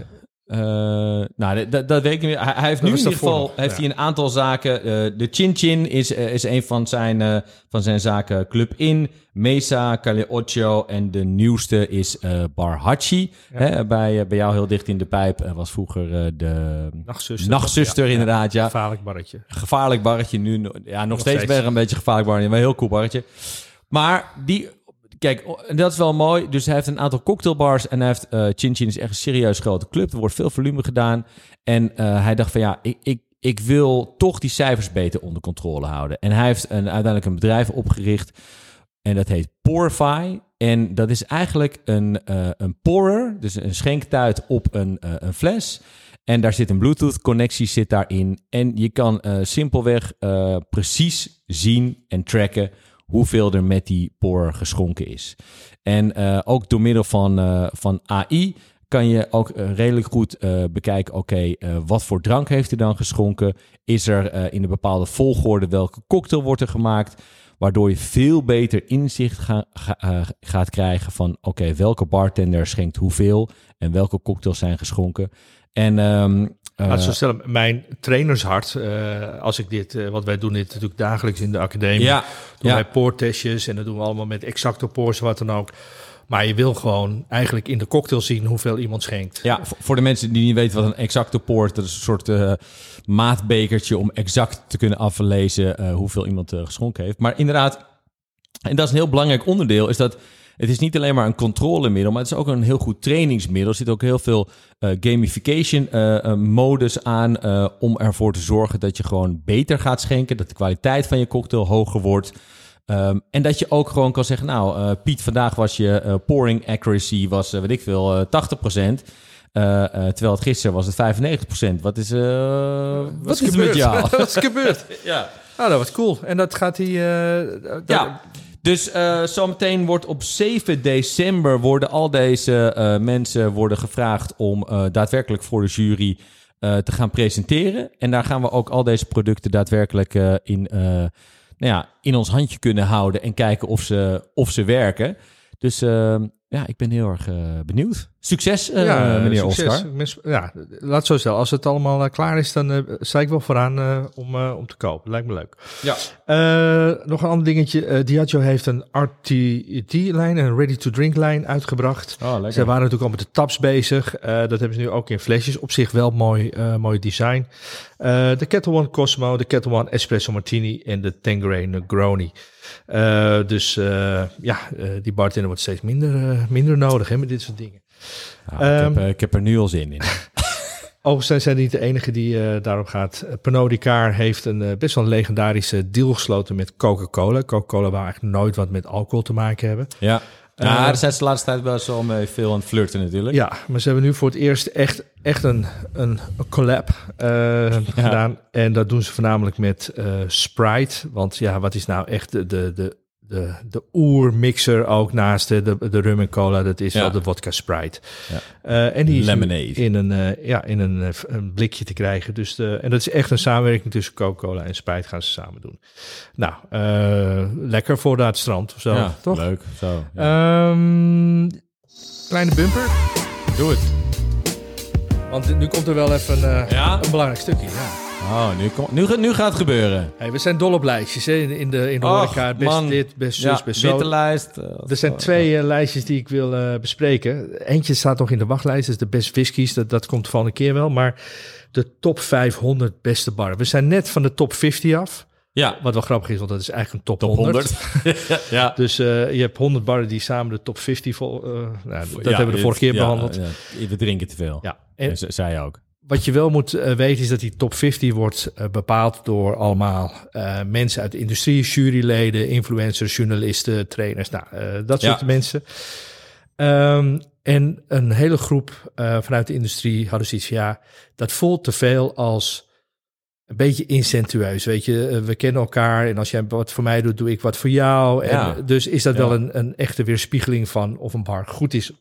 Dat weet ik niet meer. Hij heeft nu in ieder geval hij een aantal zaken. De Chin Chin is een van zijn zaken. Club In, Mesa, Calle Ocho en de nieuwste is Bar Hachi. Ja. Bij jou heel dicht in de pijp was vroeger de nachtzuster inderdaad. Ja. Gevaarlijk barretje. Nu nog steeds weer een beetje gevaarlijk barretje. Maar een heel cool barretje. Maar kijk, dat is wel mooi. Dus hij heeft een aantal cocktailbars en hij heeft Chin Chin is echt een serieus grote club. Er wordt veel volume gedaan. En hij dacht van ik wil toch die cijfers beter onder controle houden. En hij heeft uiteindelijk een bedrijf opgericht en dat heet Pourify. En dat is eigenlijk een pourer, dus een schenktuit op een fles. En daar zit een Bluetooth-connectie zit daarin. En je kan simpelweg precies zien en tracken hoeveel er met die pour geschonken is. En ook door middel van AI kan je ook redelijk goed bekijken, wat voor drank heeft hij dan geschonken? Is er in een bepaalde volgorde welke cocktail wordt er gemaakt? Waardoor je veel beter inzicht gaat krijgen van welke bartender schenkt hoeveel en welke cocktails zijn geschonken. En laat het zo stellen, mijn trainershart, als ik dit, wat wij doen dit natuurlijk dagelijks in de academie, doen wij poortestjes en dat doen we allemaal met exacte poors, wat dan ook. Maar je wil gewoon eigenlijk in de cocktail zien hoeveel iemand schenkt. Ja, voor de mensen die niet weten wat een exacte poort, dat is een soort maatbekertje om exact te kunnen aflezen hoeveel iemand geschonken heeft. Maar inderdaad, en dat is een heel belangrijk onderdeel, is dat het is niet alleen maar een controlemiddel, maar het is ook een heel goed trainingsmiddel. Er zit ook heel veel gamification modus aan om ervoor te zorgen dat je gewoon beter gaat schenken, dat de kwaliteit van je cocktail hoger wordt. En dat je ook gewoon kan zeggen, Piet, vandaag was je pouring accuracy was, 80%. Terwijl het gisteren was het 95%. Wat is het met jou? Wat is gebeurd? Ja. Dat was cool. En dat gaat hij... Dus zometeen wordt op 7 december worden al deze mensen gevraagd om daadwerkelijk voor de jury te gaan presenteren. En daar gaan we ook al deze producten daadwerkelijk in ons handje kunnen houden en kijken of ze werken. Dus ik ben heel erg benieuwd. Succes, meneer Oscar. Laat het zo stellen. Als het allemaal klaar is, dan sta ik wel vooraan om te kopen. Lijkt me leuk. Ja. Nog een ander dingetje. Diageo heeft een RTD-lijn, een ready-to-drink-lijn uitgebracht. Oh, lekker. Ze waren natuurlijk al met de taps bezig. Dat hebben ze nu ook in flesjes. Op zich wel mooi design. De Ketel One Cosmo, de Ketel One Espresso Martini en de Tanqueray Negroni. Die bartender wordt steeds minder nodig met dit soort dingen. Ik heb er nu al zin in. Overigens zijn niet de enige die daarop gaat. Pernod Ricard heeft een best wel een legendarische deal gesloten met Coca-Cola. Coca-Cola wou eigenlijk nooit wat met alcohol te maken hebben. Ja. Daar zijn ze de laatste tijd wel zo mee veel aan het flirten natuurlijk. Ja, maar ze hebben nu voor het eerst echt een collab gedaan. En dat doen ze voornamelijk met Sprite. Want wat is nou echt de oermixer ook naast de rum en cola? Dat is wel de vodka Sprite. Ja. En die is in een blikje te krijgen. Dus en dat is echt een samenwerking tussen Coca-Cola en Sprite gaan ze samen doen. Nou, lekker voor het strand of zo. Ja, toch? Leuk. Zo, kleine bumper. Doe het. Want nu komt er wel even een belangrijk stukje. Ja. Nu gaat het gebeuren. Hey, we zijn dol op lijstjes in de horeca. Best dit, best zus, best zo. Lijst. Er zijn 2 lijstjes die ik wil bespreken. Eentje staat nog in de wachtlijst. Dat is de best whiskies. Dat komt de volgende keer wel. Maar de top 500 beste barren. We zijn net van de top 50 af. Ja. Wat wel grappig is, want dat is eigenlijk een top 100. Ja. Dus je hebt 100 barren die samen de top 50 dat hebben we de vorige keer behandeld. Ja. We drinken te veel. Ja. En zei je ook. Wat je wel moet weten is dat die top 50 wordt bepaald door allemaal mensen uit de industrie, juryleden, influencers, journalisten, trainers, dat soort mensen. En een hele groep vanuit de industrie hadden zoiets van, dat voelt te veel als een beetje incestueus. Weet je, we kennen elkaar en als jij wat voor mij doet, doe ik wat voor jou. En dus is dat wel een echte weerspiegeling van of een bar goed is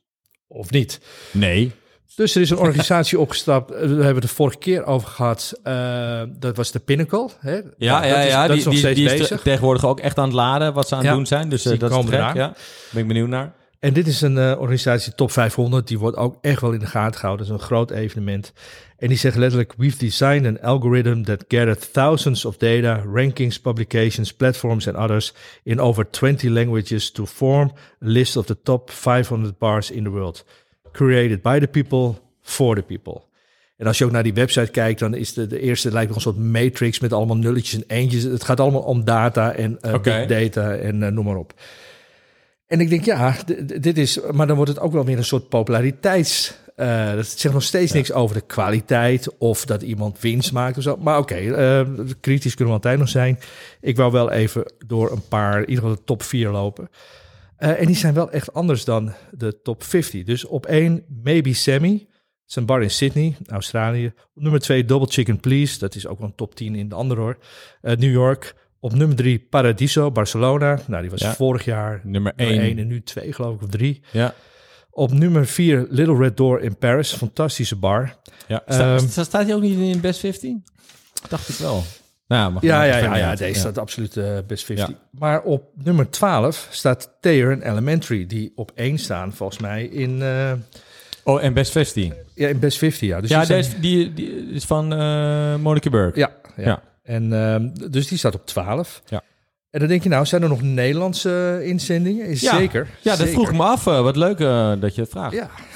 of niet. Nee. Dus er is een organisatie opgestapt. Daar hebben we het de vorige keer over gehad. Dat was de Pinnacle. Hè? Dat is nog steeds bezig. Tegenwoordig ook echt aan het laden wat ze aan het doen zijn. Dus dat is komen gek, ja. Ben ik benieuwd naar. En dit is een organisatie, Top 500. Die wordt ook echt wel in de gaten gehouden. Dat is een groot evenement. En die zegt letterlijk... We've designed an algorithm that gathered thousands of data, rankings, publications, platforms and others in over 20 languages to form a list of the top 500 bars in the world. Created by the people, for the people. En als je ook naar die website kijkt, dan is de eerste lijkt wel een soort matrix met allemaal nulletjes en eentjes. Het gaat allemaal om data en big data en noem maar op. En ik denk, ja, dit is... Maar dan wordt het ook wel weer een soort populariteits... dat zegt nog steeds niks over de kwaliteit of dat iemand winst maakt of zo. Maar oké, kritisch kunnen we altijd nog zijn. Ik wou wel even door een paar, in ieder geval de top 4 lopen. En die zijn wel echt anders dan de top 50. Dus op 1, Maybe Sammy. Dat is een bar in Sydney, Australië. Op nummer 2, Double Chicken Please. Dat is ook wel een top 10 in de andere hoor. New York. Op nummer 3, Paradiso, Barcelona. Nou, die was vorig jaar nummer 1 en nu 2 geloof ik, of 3. Ja. Op nummer 4, Little Red Door in Paris. Fantastische bar. Ja. Staat hij ook niet in Best 15? Dacht ik wel. Nou, deze staat absoluut Best 50. Ja. Maar op nummer 12 staat Thayer en Elementary, die op 1 staan volgens mij in... en Best 15? Ja, in Best 50, ja. Dus ja, die is van Monica Burke. Ja. En dus die staat op 12. Ja. En dan denk je, nou, zijn er nog Nederlandse inzendingen? Zeker. Ja, dat vroeg ik me af. Wat leuk dat je het vraagt.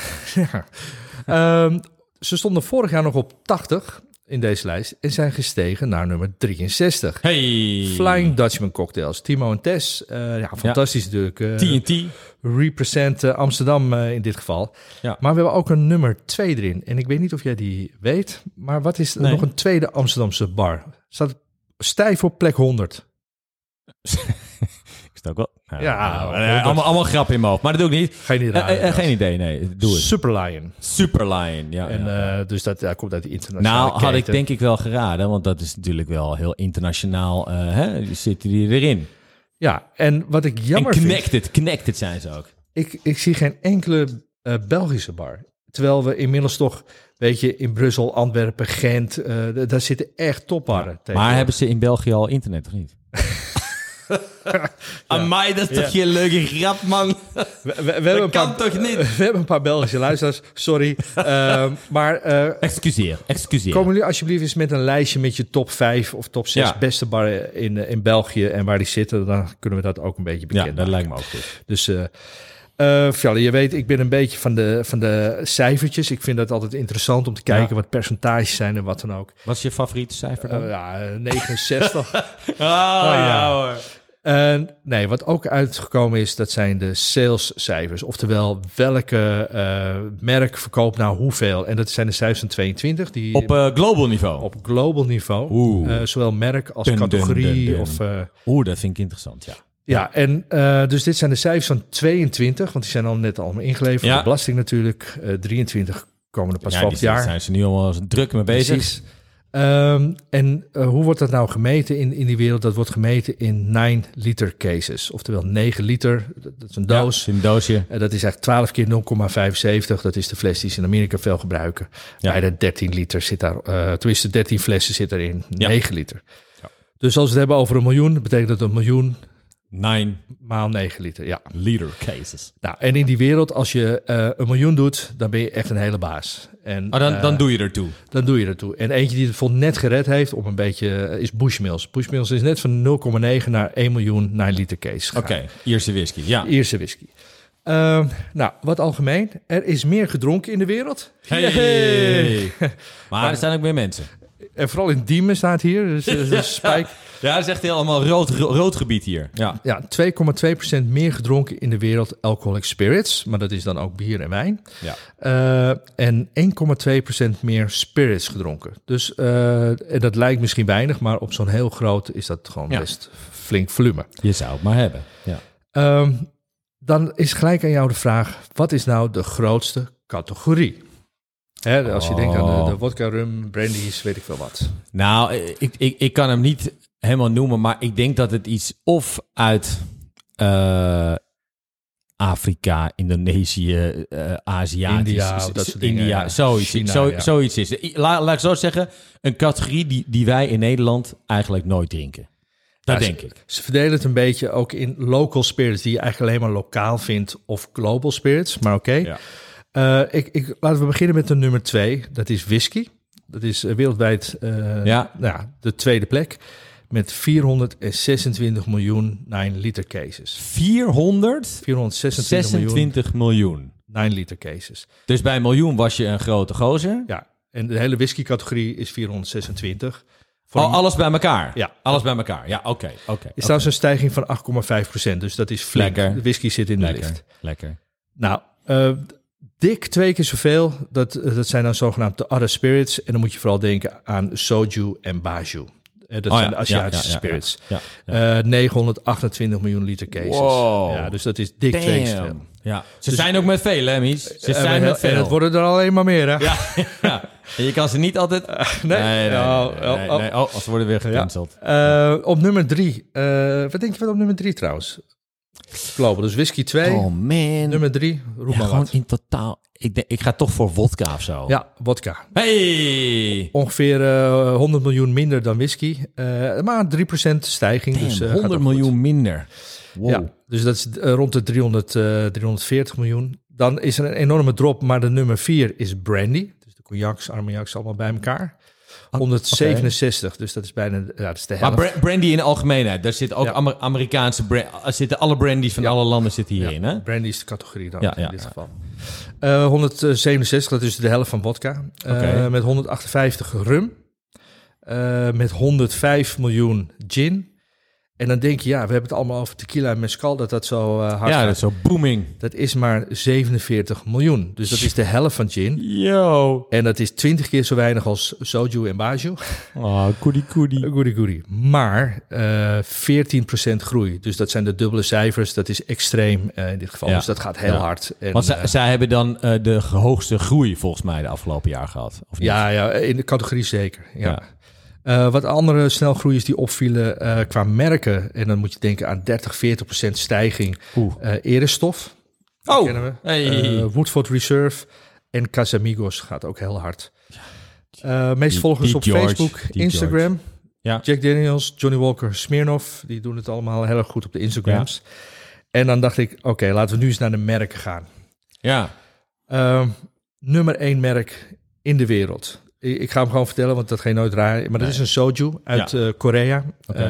Ja. Ze stonden vorig jaar nog op 80 in deze lijst en zijn gestegen naar nummer 63. Hey. Flying Dutchman cocktails. Timo en Tess. Fantastisch natuurlijk. TNT. Represent Amsterdam in dit geval. Ja. Maar we hebben ook een nummer 2 erin. En ik weet niet of jij die weet. Maar wat is nog een tweede Amsterdamse bar? Staat stijf op plek 100. Ik sta ook wel. Allemaal grappen in mijn hoofd. Maar dat doe ik niet. Geen idee, nee. Doe het. Superlion, ja. En dus dat komt uit de internationale keten. Had ik denk ik wel geraden. Want dat is natuurlijk wel heel internationaal. Zitten die erin. Ja, en wat ik jammer vind... Connected zijn ze ook. Ik zie geen enkele Belgische bar. Terwijl we inmiddels toch, weet je, in Brussel, Antwerpen, Gent... daar zitten echt topbarren. Ja, maar hebben ze in België al internet of niet? Amai, dat is toch geen leuke grap, man? Dat kan toch niet? We hebben een paar Belgische luisteraars, sorry. Maar excuseer. Komen jullie alsjeblieft eens met een lijstje met je top 5 of top 6 beste barren in België en waar die zitten. Dan kunnen we dat ook een beetje bekend dat lijkt me ook goed. Dus... Fjalle, je weet, ik ben een beetje van de cijfertjes. Ik vind dat altijd interessant om te kijken wat percentages zijn en wat dan ook. Wat is je favoriete cijfer dan? 69. Ja hoor. Nee, wat ook uitgekomen is, dat zijn de salescijfers. Oftewel, welke merk verkoopt nou hoeveel. En dat zijn de cijfers van 22. Die op global niveau? Op global niveau. Zowel merk als categorie. Dat vind ik interessant, ja. Ja, en dus dit zijn de cijfers van 22, want die zijn al net allemaal ingeleverd. Ja. De belasting natuurlijk. 23 komen er pas volgend jaar. Daar zijn ze nu allemaal druk mee bezig. Precies. En hoe wordt dat nou gemeten in die wereld? Dat wordt gemeten in 9 liter cases. Oftewel 9 liter, dat is een doos. Ja, een doosje. Dat is eigenlijk 12 keer 0,75. Dat is de fles die ze in Amerika veel gebruiken. Ja. Bij de 13 liter zit daar, tenminste 13 flessen zit erin. 9 liter. Ja. Dus als we het hebben over 1 miljoen, betekent dat 1 miljoen... 9 maal 9 liter, ja. Liter cases. Nou, en in die wereld, als je 1 miljoen doet, dan ben je echt een hele baas. En, dan doe je ertoe. Dan doe je ertoe. En eentje die het vol net gered heeft, om een beetje, is Bushmills. Bushmills is net van 0,9 naar 1 miljoen 9 liter cases gegaan. Oké, Ierse whisky, ja. Ierse whisky. Nou, wat algemeen. Er is meer gedronken in de wereld. Hey. Maar er zijn ook meer mensen. En vooral in Diemen staat hier. Dus Spijk. Ja, dat is echt helemaal rood gebied hier. Ja, 2,2% meer gedronken in de wereld alcoholic spirits. Maar dat is dan ook bier en wijn. Ja. En 1,2% meer spirits gedronken. Dus en dat lijkt misschien weinig, maar op zo'n heel groot is dat gewoon best flink volume. Je zou het maar hebben, ja. Dan is gelijk aan jou de vraag, wat is nou de grootste categorie? Als je denkt aan de vodka, rum, brandy's, weet ik veel wat. Nou, ik kan hem niet helemaal noemen, maar ik denk dat het iets of uit Afrika, Indonesië, Aziatisch. India, dat soort dingen. India, Ja. zoiets, China, zoiets is. Laat ik zo zeggen, een categorie die wij in Nederland eigenlijk nooit drinken. Dat denk ik. Ze verdelen het een beetje ook in local spirits, die je eigenlijk alleen maar lokaal vindt, of global spirits. Maar oké. Ja. Laten we beginnen met de nummer 2. Dat is whisky. Dat is wereldwijd de tweede plek. Met 426 miljoen 9-liter cases. 426 miljoen. 9-liter cases. Dus bij 1 miljoen was je een grote gozer? Ja, en de hele whisky-categorie is 426. Alles bij elkaar? Ja. Alles bij elkaar, ja, oké. Is trouwens een stijging van 8,5%, dus dat is flink. Lekker. De whisky zit in de lift. Lekker. Nou, dik 2 keer zoveel, dat zijn dan zogenaamd de other spirits. En dan moet je vooral denken aan soju en baju. Dat zijn de Aziatische spirits. 928 miljoen liter cases. Wow. Ja, dus dat is dik 2 keer zoveel. Ja. Ze zijn ook met veel, hè, Mies? Ze zijn met veel. En het worden er alleen maar meer, hè? Ja. En je kan ze niet altijd... Nee. Ze worden weer gecanceld. Op nummer 3. Wat denk je wat op nummer 3 trouwens? Global, dus whisky 2. Oh man. Nummer 3, roep maar gewoon wat. in totaal... Ik ga toch voor vodka of zo. Ja, vodka. Hey! Ongeveer 100 miljoen minder dan whisky. Maar 3% stijging. Damn, dus, 100 miljoen minder. Wow. Ja, dus dat is rond de 340 miljoen. Dan is er een enorme drop, maar de nummer 4 is brandy. Dus de cognacs, armagnacs, allemaal bij elkaar. 167, dus dat is bijna dat is de helft. Maar brandy in de algemeenheid, daar zitten ook Amerikaanse zitten alle brandies van alle landen zitten hierin, hè? Brandy is de categorie dan in dit geval. 167, dat is de helft van vodka. Met 158 rum. Met 105 miljoen gin. En dan denk je, we hebben het allemaal over tequila en mezcal, dat zo hard gaat. Ja, dat is zo booming. Dat is maar 47 miljoen. Dus dat is de helft van gin. Yo. En dat is 20 keer zo weinig als soju en baju. Oh, goodie. Maar 14% groei. Dus dat zijn de dubbele cijfers. Dat is extreem in dit geval. Dus dat gaat heel hard. En, want zij hebben dan de hoogste groei volgens mij de afgelopen jaar gehad. Of niet? Ja, in de categorie zeker. Ja. Wat andere snelgroeiers die opvielen qua merken. En dan moet je denken aan 30-40% stijging. Erestof. Kennen we. Hey. Woodford Reserve. En Casamigos gaat ook heel hard. Meest volgers op George, Facebook, Instagram. Ja. Jack Daniels, Johnny Walker, Smirnoff. Die doen het allemaal heel erg goed op de Instagrams. Ja. En dan dacht ik, oké, laten we nu eens naar de merken gaan. Ja. Nummer 1 merk in de wereld. Ik ga hem gewoon vertellen, want dat ga je nooit raar. Maar dat is een soju uit Korea.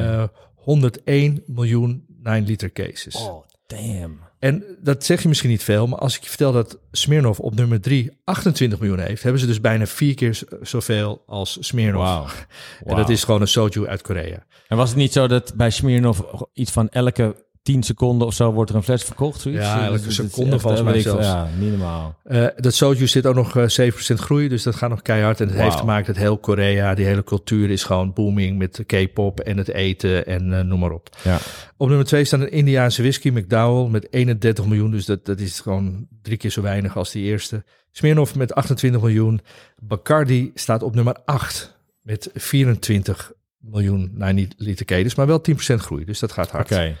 101 miljoen 9-liter cases. Oh, damn. En dat zeg je misschien niet veel, maar als ik je vertel dat Smirnoff op nummer 3 28 miljoen heeft, hebben ze dus bijna 4 keer zoveel als Smirnoff. Wow. En dat is gewoon een soju uit Korea. En was het niet zo dat bij Smirnoff iets van elke 10 seconden of zo wordt er een fles verkocht? Zoiets? Ja, elke seconde volgens mij zelfs. Ja, niet normaal. Dat soju zit ook nog 7% groei, dus dat gaat nog keihard. En het heeft te maken dat heel Korea, die hele cultuur is gewoon booming met de K-pop en het eten en noem maar op. Ja. Op nummer 2 staat een Indiaanse whisky, McDowell, met 31 miljoen. Dus dat is gewoon 3 keer zo weinig als die eerste. Smirnoff met 28 miljoen. Bacardi staat op nummer 8 met 24 miljoen 9-liter cases, maar wel 10% groei. Dus dat gaat hard. Oké.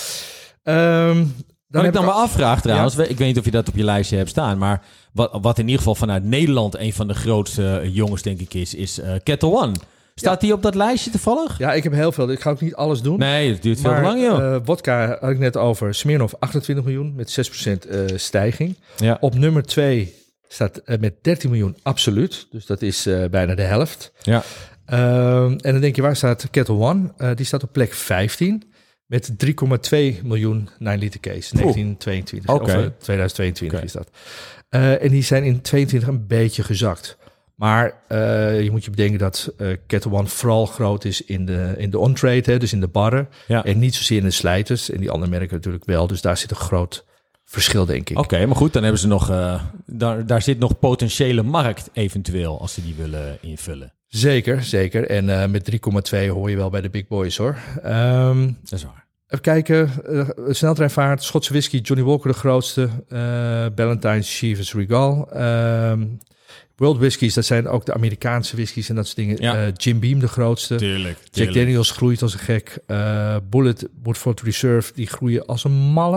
Wat ik dan maar afvraag trouwens, ik weet niet of je dat op je lijstje hebt staan, maar wat in ieder geval vanuit Nederland een van de grootste jongens denk ik is Ketel One. Staat die op dat lijstje toevallig? Ja, ik heb heel veel. Ik ga ook niet alles doen. Nee, het duurt veel te lang, joh. Vodka had ik net over. Smirnoff 28 miljoen met 6% stijging. Ja. Op nummer 2 staat met 13 miljoen absoluut. Dus dat is bijna de helft. Ja. En dan denk je, waar staat Ketel One? Die staat op plek 15 met 3,2 miljoen 9-liter case. 1922 of 2022 is dat. En die zijn in 22 een beetje gezakt. Maar je moet je bedenken dat Ketel One vooral groot is in de on-trade, dus in de barren. Ja. En niet zozeer in de slijters. En die andere merken natuurlijk wel. Dus daar zit een groot verschil, denk ik. Oké, maar goed, dan hebben ze nog... daar zit nog potentiële markt eventueel als ze die willen invullen. Zeker. En met 3,2 hoor je wel bij de big boys, hoor. Dat is waar. Even kijken. Sneltreinvaart, Schotse whisky, Johnny Walker de grootste. Ballantine's, Chivas Regal. World whiskies, dat zijn ook de Amerikaanse whiskies en dat soort dingen. Ja. Jim Beam de grootste. Tuurlijk. Jack Daniels groeit als een gek. Woodford Reserve, die groeien als een malle.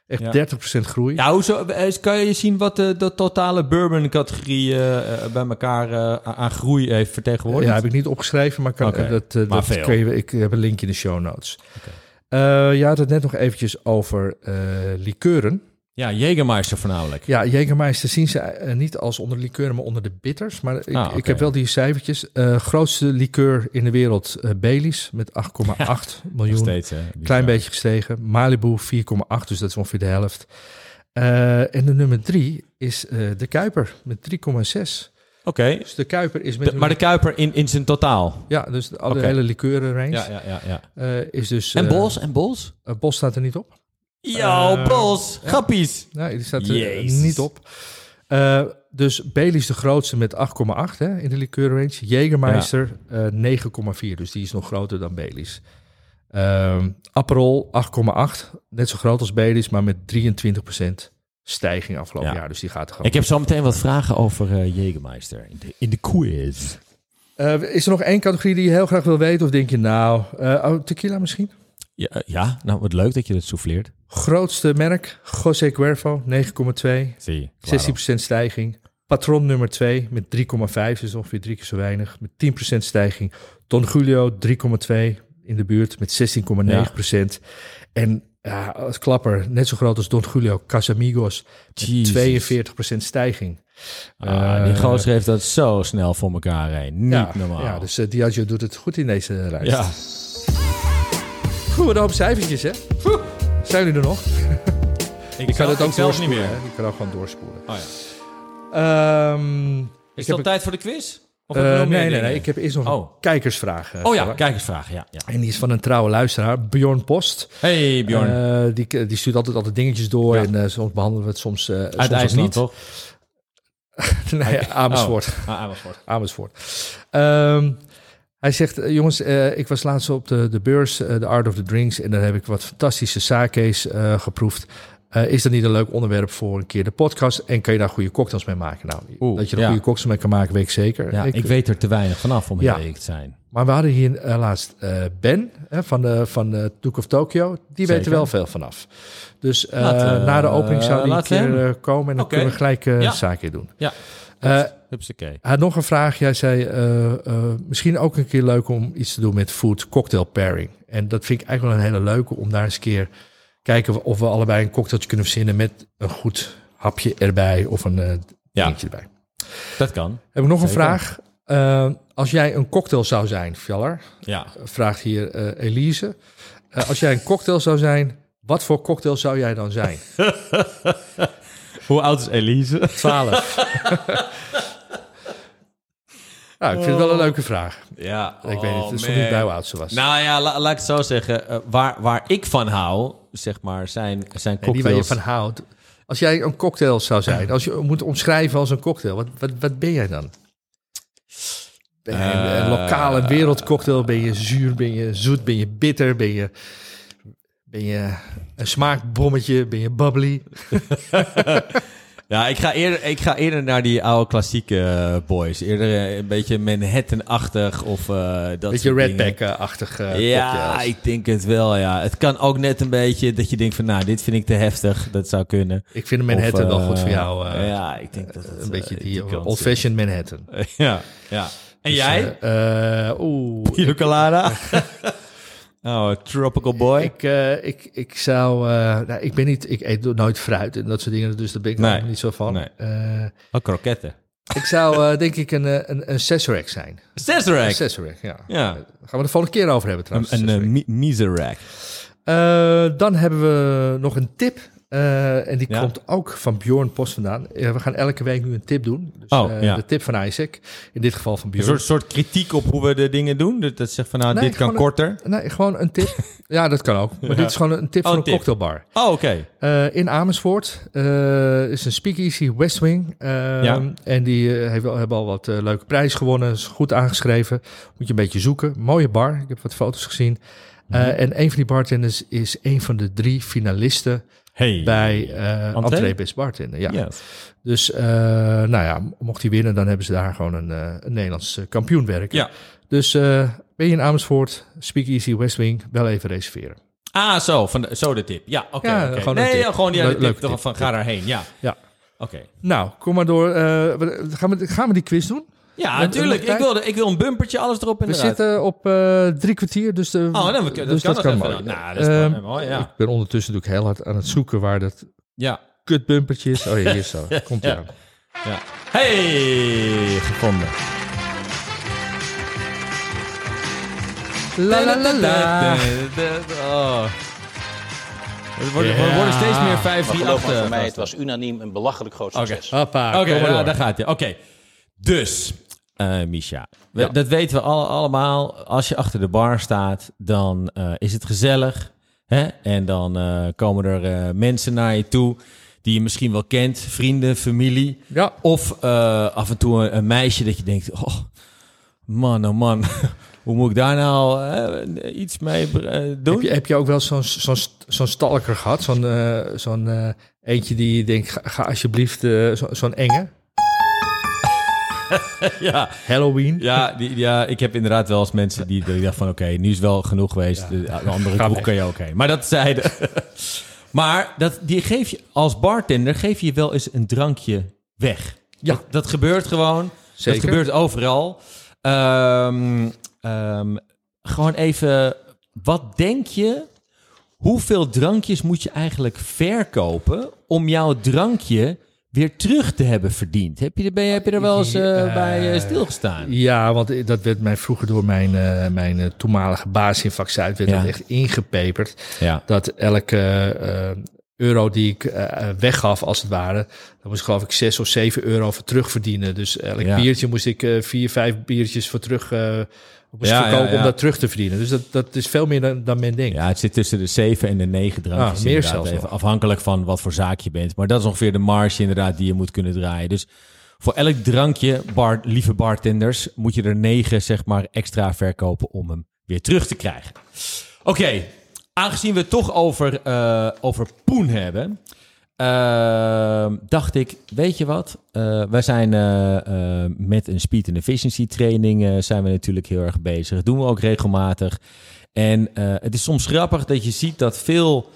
Echt 30% groei. Ja, hoezo? Kan je zien wat de totale bourbon-categorie bij elkaar aan groei heeft vertegenwoordigd? Ja, heb ik niet opgeschreven, maar, Maar veel. kun je, ik heb een linkje in de show notes. Je had het net nog eventjes over likeuren. Ja, Jägermeister voornamelijk. Ja, Jägermeister zien ze niet als onder de likeuren, maar onder de bitters. Maar ik heb wel die cijfertjes. Grootste liqueur in de wereld, Baileys, met 8,8 miljoen. Steeds, hè? Klein beetje gestegen. Malibu 4,8, dus dat is ongeveer de helft. En de nummer 3 is de Kuiper, met 3,6. Oké. Dus de Kuiper is met... Maar de Kuiper in zijn totaal? Ja, dus de hele likeurenrange. Ja. Is dus... En Bols? Bos staat er niet op. Bols, grappies. Nee, die staat er niet op. Dus Baileys de grootste met 8,8 in de liqueurenrange. Jägermeister 9,4, dus die is nog groter dan Baileys. Aperol 8,8, net zo groot als Baileys, maar met 23% stijging afgelopen jaar. Dus die gaat er gewoon. Ik heb zo meteen wat vragen over Jägermeister in de quiz. Is er nog één categorie die je heel graag wil weten? Of denk je tequila misschien? Ja, nou wat leuk dat je dat souffleert. Grootste merk, José Cuervo, 9,2. 16% stijging. Patron nummer 2 met 3,5, dus ongeveer 3 keer zo weinig. Met 10% stijging. Don Julio 3,2 in de buurt met 16,9%. En als klapper, net zo groot als Don Julio, Casamigos met 42% stijging. Die gozer heeft dat zo snel voor elkaar heen. Niet normaal. Ja, dus Diageo doet het goed in deze lijst. Ja. Een hoop cijfertjes, hè? Zijn jullie er nog? Ik kan het ook zelf niet meer. Ik kan ook gewoon doorspoelen. Oh, ja. Is het al tijd voor de quiz? Of nee. Ik heb eerst nog een kijkersvraag. Kijkersvraag, ja. En die is van een trouwe luisteraar, Bjorn Post. Hey, Bjorn. Die stuurt altijd dingetjes door. Ja. En soms behandelen we het soms uit IJsland, niet. Toch? Nee, Amersfoort. Amersfoort. Hij zegt, jongens, ik was laatst op de beurs, The Art of the Drinks, en daar heb ik wat fantastische sake's geproefd. Is dat niet een leuk onderwerp voor een keer de podcast? En kan je daar goede cocktails mee maken? Nou, dat je er goede cocktails mee kan maken, weet ik zeker. Ja, ik weet er te weinig vanaf om eerlijk te zijn. Maar we hadden hier laatst Ben van Duke of Tokyo. Die weet er wel veel vanaf. Dus na de opening zou die een keer komen en dan kunnen we gelijk een zaakje doen. Ja. Hij had nog een vraag. Jij zei misschien ook een keer leuk om iets te doen met food cocktail pairing. En dat vind ik eigenlijk wel een hele leuke om daar eens een keer kijken of we allebei een cocktailtje kunnen verzinnen met een goed hapje erbij of een dingetje erbij. Dat kan. Heb ik nog een vraag. Als jij een cocktail zou zijn, Fjaller, vraagt hier Elise. Als jij een cocktail zou zijn, wat voor cocktail zou jij dan zijn? Hoe oud is Elise? 12. Nou, ik vind het wel een leuke vraag. Ja. Ik weet niet, het is nog niet bij hoe oud ze was. Nou ja, laat ik het zo zeggen. Waar ik van hou, zeg maar, zijn cocktails. Niet waar je van houdt. Als jij een cocktail zou zijn, als je moet omschrijven als een cocktail, wat ben jij dan? Ben je een lokale wereldcocktail? Ben je zuur? Ben je zoet? Ben je bitter? Ben je een smaakbommetje? Ben je bubbly? Ja, ik ga eerder naar die oude klassieke boys. Eerder een beetje Manhattan-achtig of dat beetje Redback-achtig ja, cocktails. ik denk het wel, ja. Het kan ook net een beetje dat je denkt van, nou, dit vind ik te heftig. Dat zou kunnen. Ik vind de Manhattan wel goed voor jou. Ja, ik denk dat het een beetje die old-fashioned Manhattan. Ja. En dus, jij? Pina colada? Oh, tropical boy. Ik zou... ik eet nooit fruit en dat soort dingen, dus daar ben ik niet zo van. Nee. Kroketten. Ik zou denk ik een Sazerac zijn. Sazerac? Een Sazerac, ja. Daar gaan we de volgende keer over hebben trouwens. Een Miserac. Dan hebben we nog een tip. En die komt ook van Bjorn Post vandaan. We gaan elke week nu een tip doen. Dus, de tip van Isaac. In dit geval van Bjorn. Een soort kritiek op hoe we de dingen doen? Dat zegt van, dit kan korter? Gewoon een tip. Ja, dat kan ook. Maar dit is gewoon een tip van een cocktailbar. Oh, oké. In Amersfoort is een Speakeasy West Wing. En die hebben al wat leuke prijzen gewonnen. Is goed aangeschreven. Moet je een beetje zoeken. Mooie bar. Ik heb wat foto's gezien. En een van die bartenders is een van de 3 finalisten bij Entree Best Bartender. Ja. Yes. Dus mocht hij winnen, dan hebben ze daar gewoon een Nederlands kampioen werken. Ja. Dus ben je in Amersfoort, Speakeasy West Wing, wel even reserveren. Zo de tip. Ja, oké. Ja, oké. gewoon een Nee, tip. ja, gewoon die Leuke tip tip. van ga daarheen. Ja. Ja. Oké. Nou, kom maar door. Gaan we die quiz doen? Ja, Met- natuurlijk. met- Ik wil een bumpertje, alles erop en We eruit. zitten op 3 kwartier, dus, dat kan nog mooi. even. Nou, dat is mooi, ja. Ik ben ondertussen natuurlijk heel hard aan het zoeken waar dat Ja. kutbumpertje is. Oh ja, hier zo. Komt ie Ja. aan. Ja. Hey, gevonden. La la la la. Oh. We worden steeds meer 5, 3, 8. Voor mij, het was unaniem een belachelijk groot succes. Hoppa, Oké, kom maar door. daar gaat hij. Oké. Dus, Misha, Ja. dat weten we allemaal. Als je achter de bar staat, dan is het gezellig. Hè? En dan komen er mensen naar je toe die je misschien wel kent. Vrienden, familie. Ja. Of af en toe een meisje dat je denkt... Oh, man, oh man. Hoe moet ik daar nou iets mee doen? Heb je ook wel zo'n stalker gehad? Zo'n eentje die je denkt, ga alsjeblieft zo'n enge. Ja. Halloween. Ja, ik heb inderdaad wel eens mensen die dachten van... Oké, nu is wel genoeg geweest. Ja. De andere kroeg kan je ook heen. Maar dat zeiden... Maar die geef je als bartender geef je wel eens een drankje weg. Ja. Dat gebeurt gewoon. Zeker. Dat gebeurt overal. Gewoon even, wat denk je? Hoeveel drankjes moet je eigenlijk verkopen om jouw drankje weer terug te hebben verdiend? Heb je er wel eens bij stilgestaan? Ja, want dat werd mij vroeger door mijn toenmalige baas in vak Zuid werd dat echt ingepeperd. Ja. Dat elke euro die ik weggaf, als het ware, dan moest ik geloof ik 6 of 7 euro voor terugverdienen. Dus elk biertje moest ik 4, 5 biertjes voor terug verkopen om dat terug te verdienen. Dus dat is veel meer dan men denkt. Ja, het zit tussen de 7 en de 9 drankjes. Meer inderdaad, zelfs even nog. afhankelijk van wat voor zaak je bent. Maar dat is ongeveer de marge inderdaad die je moet kunnen draaien. Dus voor elk drankje, lieve bartenders, moet je er 9 zeg maar extra verkopen om hem weer terug te krijgen. Oké, aangezien we het toch over poen hebben, dacht ik, weet je wat? Wij zijn met een speed and efficiency training zijn we natuurlijk heel erg bezig. Dat doen we ook regelmatig. En het is soms grappig dat je ziet dat veel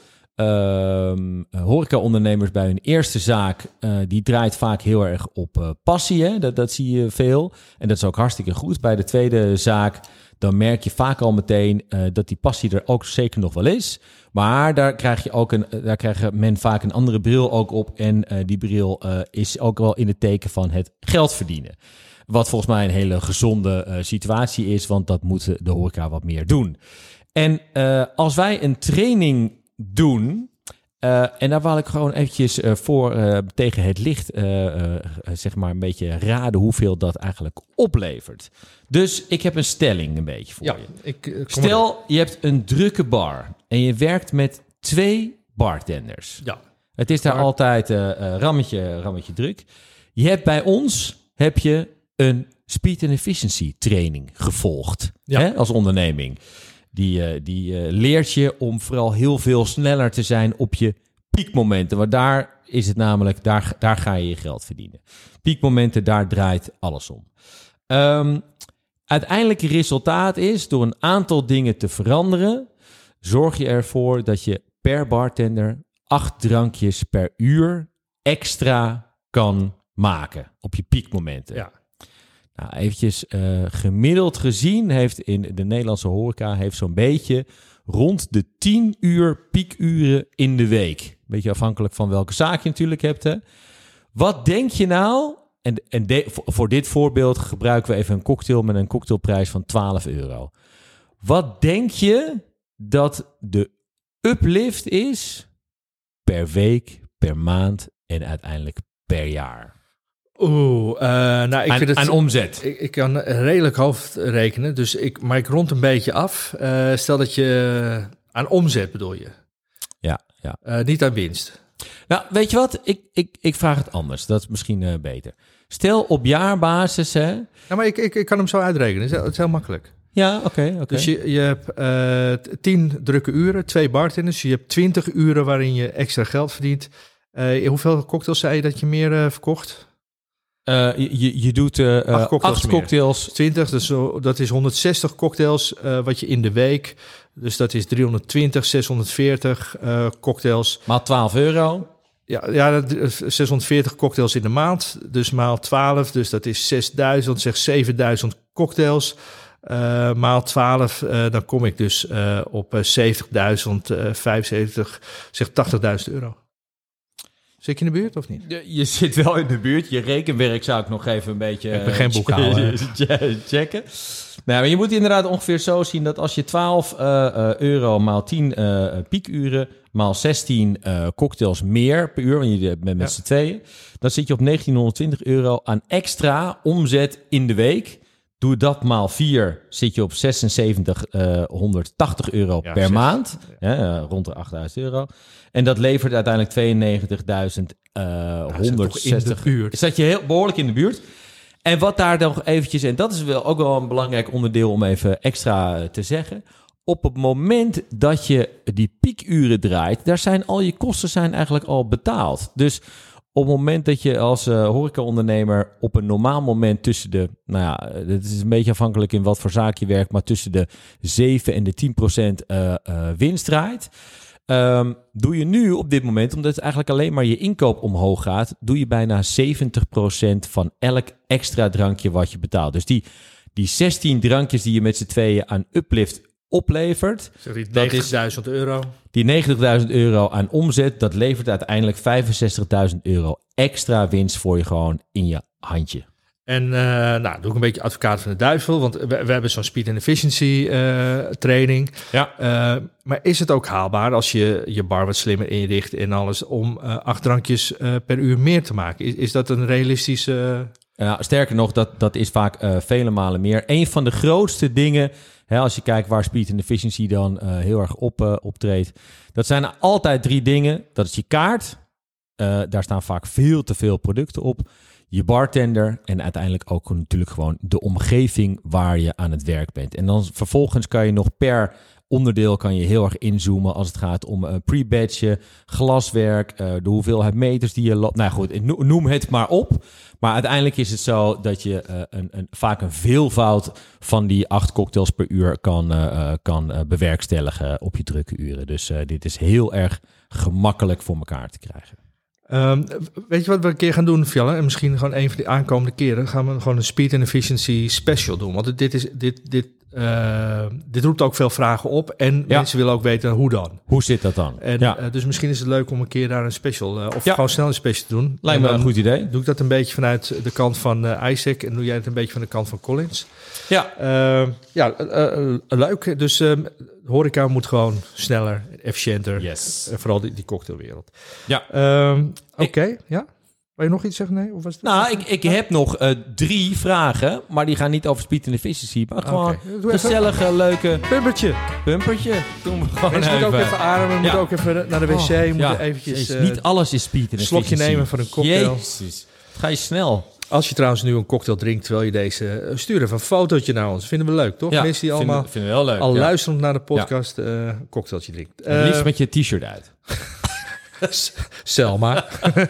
horeca-ondernemers bij hun eerste zaak, die draait vaak heel erg op passie. Hè? Dat zie je veel. En dat is ook hartstikke goed. Bij de tweede zaak, dan merk je vaak al meteen dat die passie er ook zeker nog wel is. Maar daar krijgt men vaak een andere bril ook op. En die bril is ook wel in het teken van het geld verdienen. Wat volgens mij een hele gezonde situatie is, want dat moet de horeca wat meer doen. En als wij een training doen, en daar wil ik gewoon eventjes tegen het licht zeg maar een beetje raden hoeveel dat eigenlijk oplevert. Dus ik heb een stelling een beetje voor je. Stel, je hebt een drukke bar en je werkt met 2 bartenders. Ja. Het is daar altijd rammetje druk. Je hebt bij ons een speed and efficiency training gevolgd, hè, als onderneming. Die leert je om vooral heel veel sneller te zijn op je piekmomenten. Want daar is het namelijk, daar ga je geld verdienen. Piekmomenten, daar draait alles om. Uiteindelijke resultaat is, door een aantal dingen te veranderen, zorg je ervoor dat je per bartender 8 drankjes per uur extra kan maken op je piekmomenten. Ja. Nou, eventjes gemiddeld gezien heeft in de Nederlandse horeca heeft zo'n beetje rond de 10 uur piekuren in de week. Beetje afhankelijk van welke zaak je natuurlijk hebt. Hè. Wat denk je nou? Voor dit voorbeeld gebruiken we even een cocktail met een cocktailprijs van €12. Wat denk je dat de uplift is per week, per maand en uiteindelijk per jaar? Nou, ik vind het aan omzet. Ik kan redelijk hoofd rekenen, dus maar ik rond een beetje af. Stel dat je aan omzet bedoel je. Ja. Niet aan winst. Nou, weet je wat? Ik vraag het anders. Dat is misschien beter. Stel op jaarbasis, hè? Ja, maar ik kan hem zo uitrekenen. Het is heel makkelijk. Ja, oké. Dus je hebt 10 drukke uren, 2 bartenders. Je hebt 20 uren waarin je extra geld verdient. Hoeveel cocktails zei je dat je meer verkocht? Je doet 8 cocktails. 20, dus dat is 160 cocktails wat je in de week... Dus dat is 320, 640 cocktails. Maal €12. Ja, 640 cocktails in de maand. Dus maal 12, dus dat is 6000, zeg 7000 cocktails. Maal 12, dan kom ik dus op 70.000, 75, zeg €80.000. Zit je in de buurt of niet? Je zit wel in de buurt. Je rekenwerk zou ik nog even een beetje... Ik ben geen boekhouder. checken. Nou, maar je moet inderdaad ongeveer zo zien dat als je €12 maal 10 piekuren... maal 16 cocktails meer per uur, want je bent met z'n tweeën... dan zit je op €1920 aan extra omzet in de week... Doe dat maal 4, zit je op €7680 per maand. Rond de €8.000. En dat levert uiteindelijk 92.160 uur. Zat je heel behoorlijk in de buurt. En wat daar dan nog eventjes... en dat is wel ook wel een belangrijk onderdeel om even extra te zeggen... op het moment dat je die piekuren draait... daar zijn al je kosten zijn eigenlijk al betaald. Dus... op het moment dat je als horecaondernemer op een normaal moment tussen de... nou ja, het is een beetje afhankelijk in wat voor zaak je werkt... maar tussen de 7 en de 10% winst draait... doe je nu op dit moment, omdat het eigenlijk alleen maar je inkoop omhoog gaat... doe je bijna 70% van elk extra drankje wat je betaalt. Dus die 16 drankjes die je met z'n tweeën aan uplift oplevert... dat is €90.000. Die €90.000 aan omzet, dat levert uiteindelijk €65.000 extra winst voor je gewoon in je handje. En doe ik een beetje advocaat van de duivel, want we hebben zo'n speed and efficiency training. Ja. Maar is het ook haalbaar als je je bar wat slimmer inricht en alles om 8 drankjes per uur meer te maken? Is dat een realistische... Sterker nog, dat is vaak vele malen meer. Een van de grootste dingen... als je kijkt waar speed and efficiency dan heel erg optreedt. Dat zijn altijd 3 dingen. Dat is je kaart. Daar staan vaak veel te veel producten op. Je bartender en uiteindelijk ook natuurlijk gewoon de omgeving waar je aan het werk bent. En dan vervolgens kan je nog per onderdeel kan je heel erg inzoomen als het gaat om pre-batchen, glaswerk, de hoeveelheid meters die je loopt. Nou goed, noem het maar op. Maar uiteindelijk is het zo dat je vaak een veelvoud van die 8 cocktails per uur kan bewerkstelligen op je drukke uren. Dus dit is heel erg gemakkelijk voor elkaar te krijgen. Weet je wat we een keer gaan doen, Fjalle? En misschien gewoon een van die aankomende keren gaan we gewoon een speed and efficiency special doen. Want dit roept ook veel vragen op. En mensen willen ook weten hoe dan. Hoe zit dat dan? En, dus misschien is het leuk om een keer daar een special... gewoon snel een special te doen. Lijkt me een goed idee. Doe ik dat een beetje vanuit de kant van Isaac. En doe jij het een beetje van de kant van Collins. Ja. Leuk. Dus horeca moet gewoon sneller, efficiënter. Yes. Vooral die cocktailwereld. Ja. Oké, ja. Wil je nog iets zeggen? Nee? Of was het... Nou, ik heb nog 3 vragen, maar die gaan niet over speed and efficiency. Maar gewoon gezellige, leuke... Pumpertje. Doen we gewoon mensen moeten ook even ademen, moeten ook even naar de wc. Moeten eventjes... niet alles is speed and efficiency. Slokje nemen van een cocktail. Jezus, ga je snel. Als je trouwens nu een cocktail drinkt terwijl je deze... stuur even een fotootje naar ons. Vinden we leuk, toch? Ja, mensen die allemaal vinden we heel leuk, al luisterend naar de podcast een cocktailtje drinkt. Liefst met je t-shirt uit. Selma.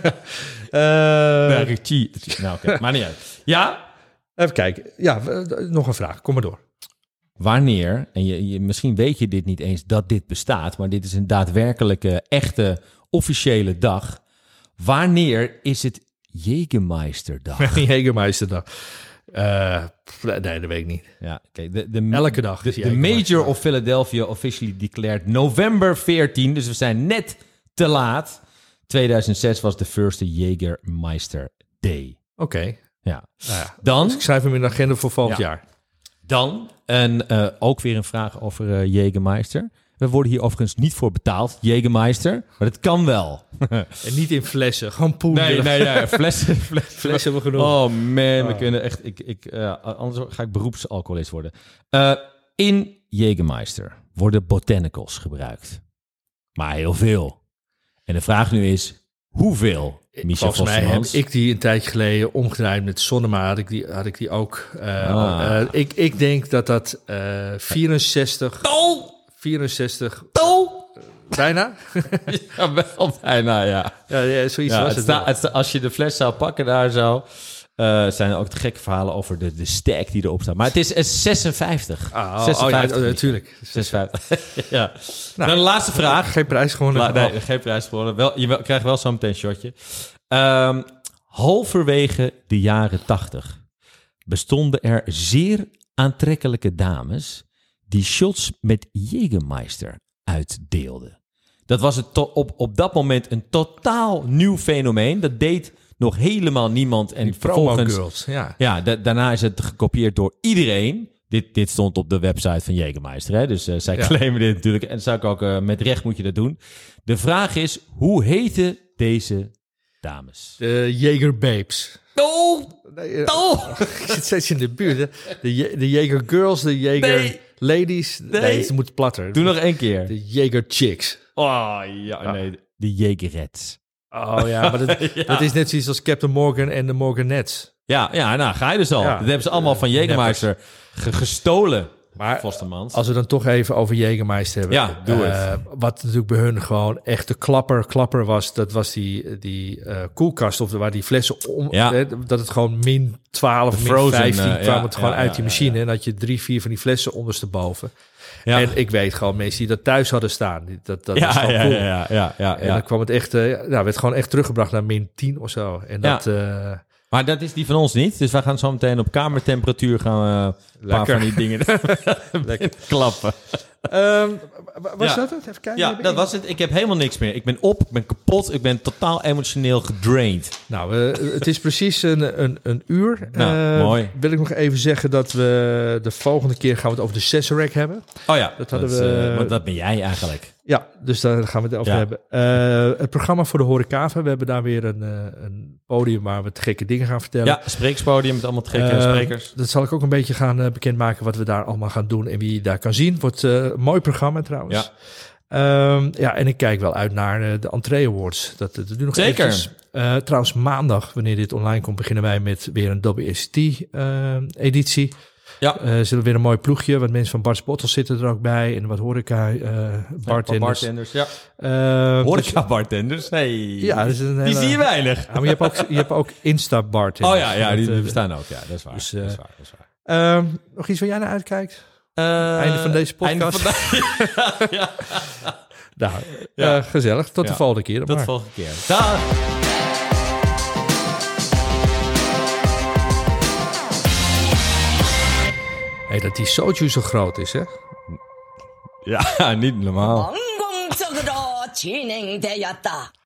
Nou, oké. Maar niet uit. Ja? Even kijken. Ja, nog een vraag. Kom maar door. Wanneer, en misschien weet je dit niet eens dat dit bestaat, maar dit is een daadwerkelijke, echte, officiële dag. Wanneer is het Jägermeisterdag? Jägermeisterdag. Nee, dat weet ik niet. Ja, okay. Elke dag. De Major of Philadelphia officially declared November 14, dus we zijn net te laat. 2006 was de first Jägermeister Day. Oké. Ja. Nou ja. Dan, dus ik schrijf hem in de agenda voor volgend jaar. Dan, en ook weer een vraag over Jägermeister. We worden hier overigens niet voor betaald, Jägermeister, maar het kan wel. En niet in flessen, gewoon poeder. Nee, flessen hebben we genoeg. Oh man, we kunnen echt... anders ga ik beroepsalcoholist worden. In Jägermeister worden botanicals gebruikt. Maar heel veel. En de vraag nu is, hoeveel? Volgens mij heb ik die een tijdje geleden omgedraaid met Sonnema. Had ik die ook. Ik denk dat 64... 64... Bijna? Ja, wel bijna, ja. Ja, zoiets was het. Als je de fles zou pakken daar zo... Zijn er ook te gekke verhalen over de stack die erop staat. Maar het is 56. 56 natuurlijk. 56. Ja. Dan de laatste vraag. Geen prijs gewonnen. Nee, geen prijs gewonnen. Je krijgt wel zo meteen een shotje. Halverwege de jaren 80 bestonden er zeer aantrekkelijke dames die shots met Jägermeister uitdeelden. Dat was op dat moment een totaal nieuw fenomeen. Dat deed nog helemaal niemand. En Die vervolgens, girls, daarna is het gekopieerd door iedereen. Dit stond op de website van Jägermeister. Hè? Dus zij claimen dit natuurlijk. En dat zou ik ook met recht moet je dat doen. De vraag is, hoe heten deze dames? De Jaeger Babes. Oh! Ik zit steeds in de buurt. Hè. De Jaeger Girls, de Jaeger Ladies. Nee, ze moet platter. Doe nog 1 keer. De Jaeger Chicks. Oh, ja, nee. De Jägerets. Oh ja, maar dat is net zoiets als Captain Morgan en de Morganettes. Ja, nou ga je dus al. Ja. Dat hebben ze allemaal van Jägermeister gestolen. Maar Vostermans. als we dan toch even over Jägermeister hebben. Ja, doe het. Wat natuurlijk bij hun gewoon echt de klapper was. Dat was die koelkast of waar die flessen om. Dat het gewoon min 12, min Frozen, 15 kwam het gewoon uit die machine. Ja. En dat je 3, 4 van die flessen ondersteboven. Ja. En ik weet gewoon mensen die dat thuis hadden staan. Dat was gewoon cool. Ja. En dan kwam het echt, werd gewoon echt teruggebracht naar min 10 of zo. En dat... Maar dat is die van ons niet. Dus wij gaan zo meteen op kamertemperatuur gaan een paar van die dingen klappen. Was dat het? Even kijken. Ja, dat was het. Ik heb helemaal niks meer. Ik ben op, ik ben kapot, ik ben totaal emotioneel gedraind. Nou, het is precies een uur. Mooi. Wil ik nog even zeggen dat we de volgende keer gaan we het over de Sazerac hebben. Oh ja, dat hadden we. Want dat ben jij eigenlijk. Ja, dus daar gaan we het over hebben. Het programma voor de horecava. We hebben daar weer een podium waar we te gekke dingen gaan vertellen. Ja, spreekspodium met allemaal te gekke sprekers. Dat zal ik ook een beetje gaan bekendmaken wat we daar allemaal gaan doen en wie je daar kan zien. Wordt een mooi programma trouwens. Ja. En ik kijk wel uit naar de Entree Awards. Dat nu nog zeker. Eventjes. Trouwens, maandag, wanneer dit online komt, beginnen wij met weer een WST-editie. Ja. Zullen we weer een mooi ploegje. Wat mensen van Bart's Bottles zitten er ook bij. En wat horeca bartenders. Ja. Horeca-bartenders? Nee. Ja, dat is een hele... Die zie je weinig. Ja, maar je hebt ook Insta-bartenders. Oh ja, die bestaan ook. Ja, dat is waar. Dus, dat is waar. Nog iets waar jij naar uitkijkt? Einde van deze podcast. Nou, gezellig. Tot de volgende keer. Tot de volgende keer. Dag. Hey, dat die soju zo groot is, hè? Ja, niet normaal.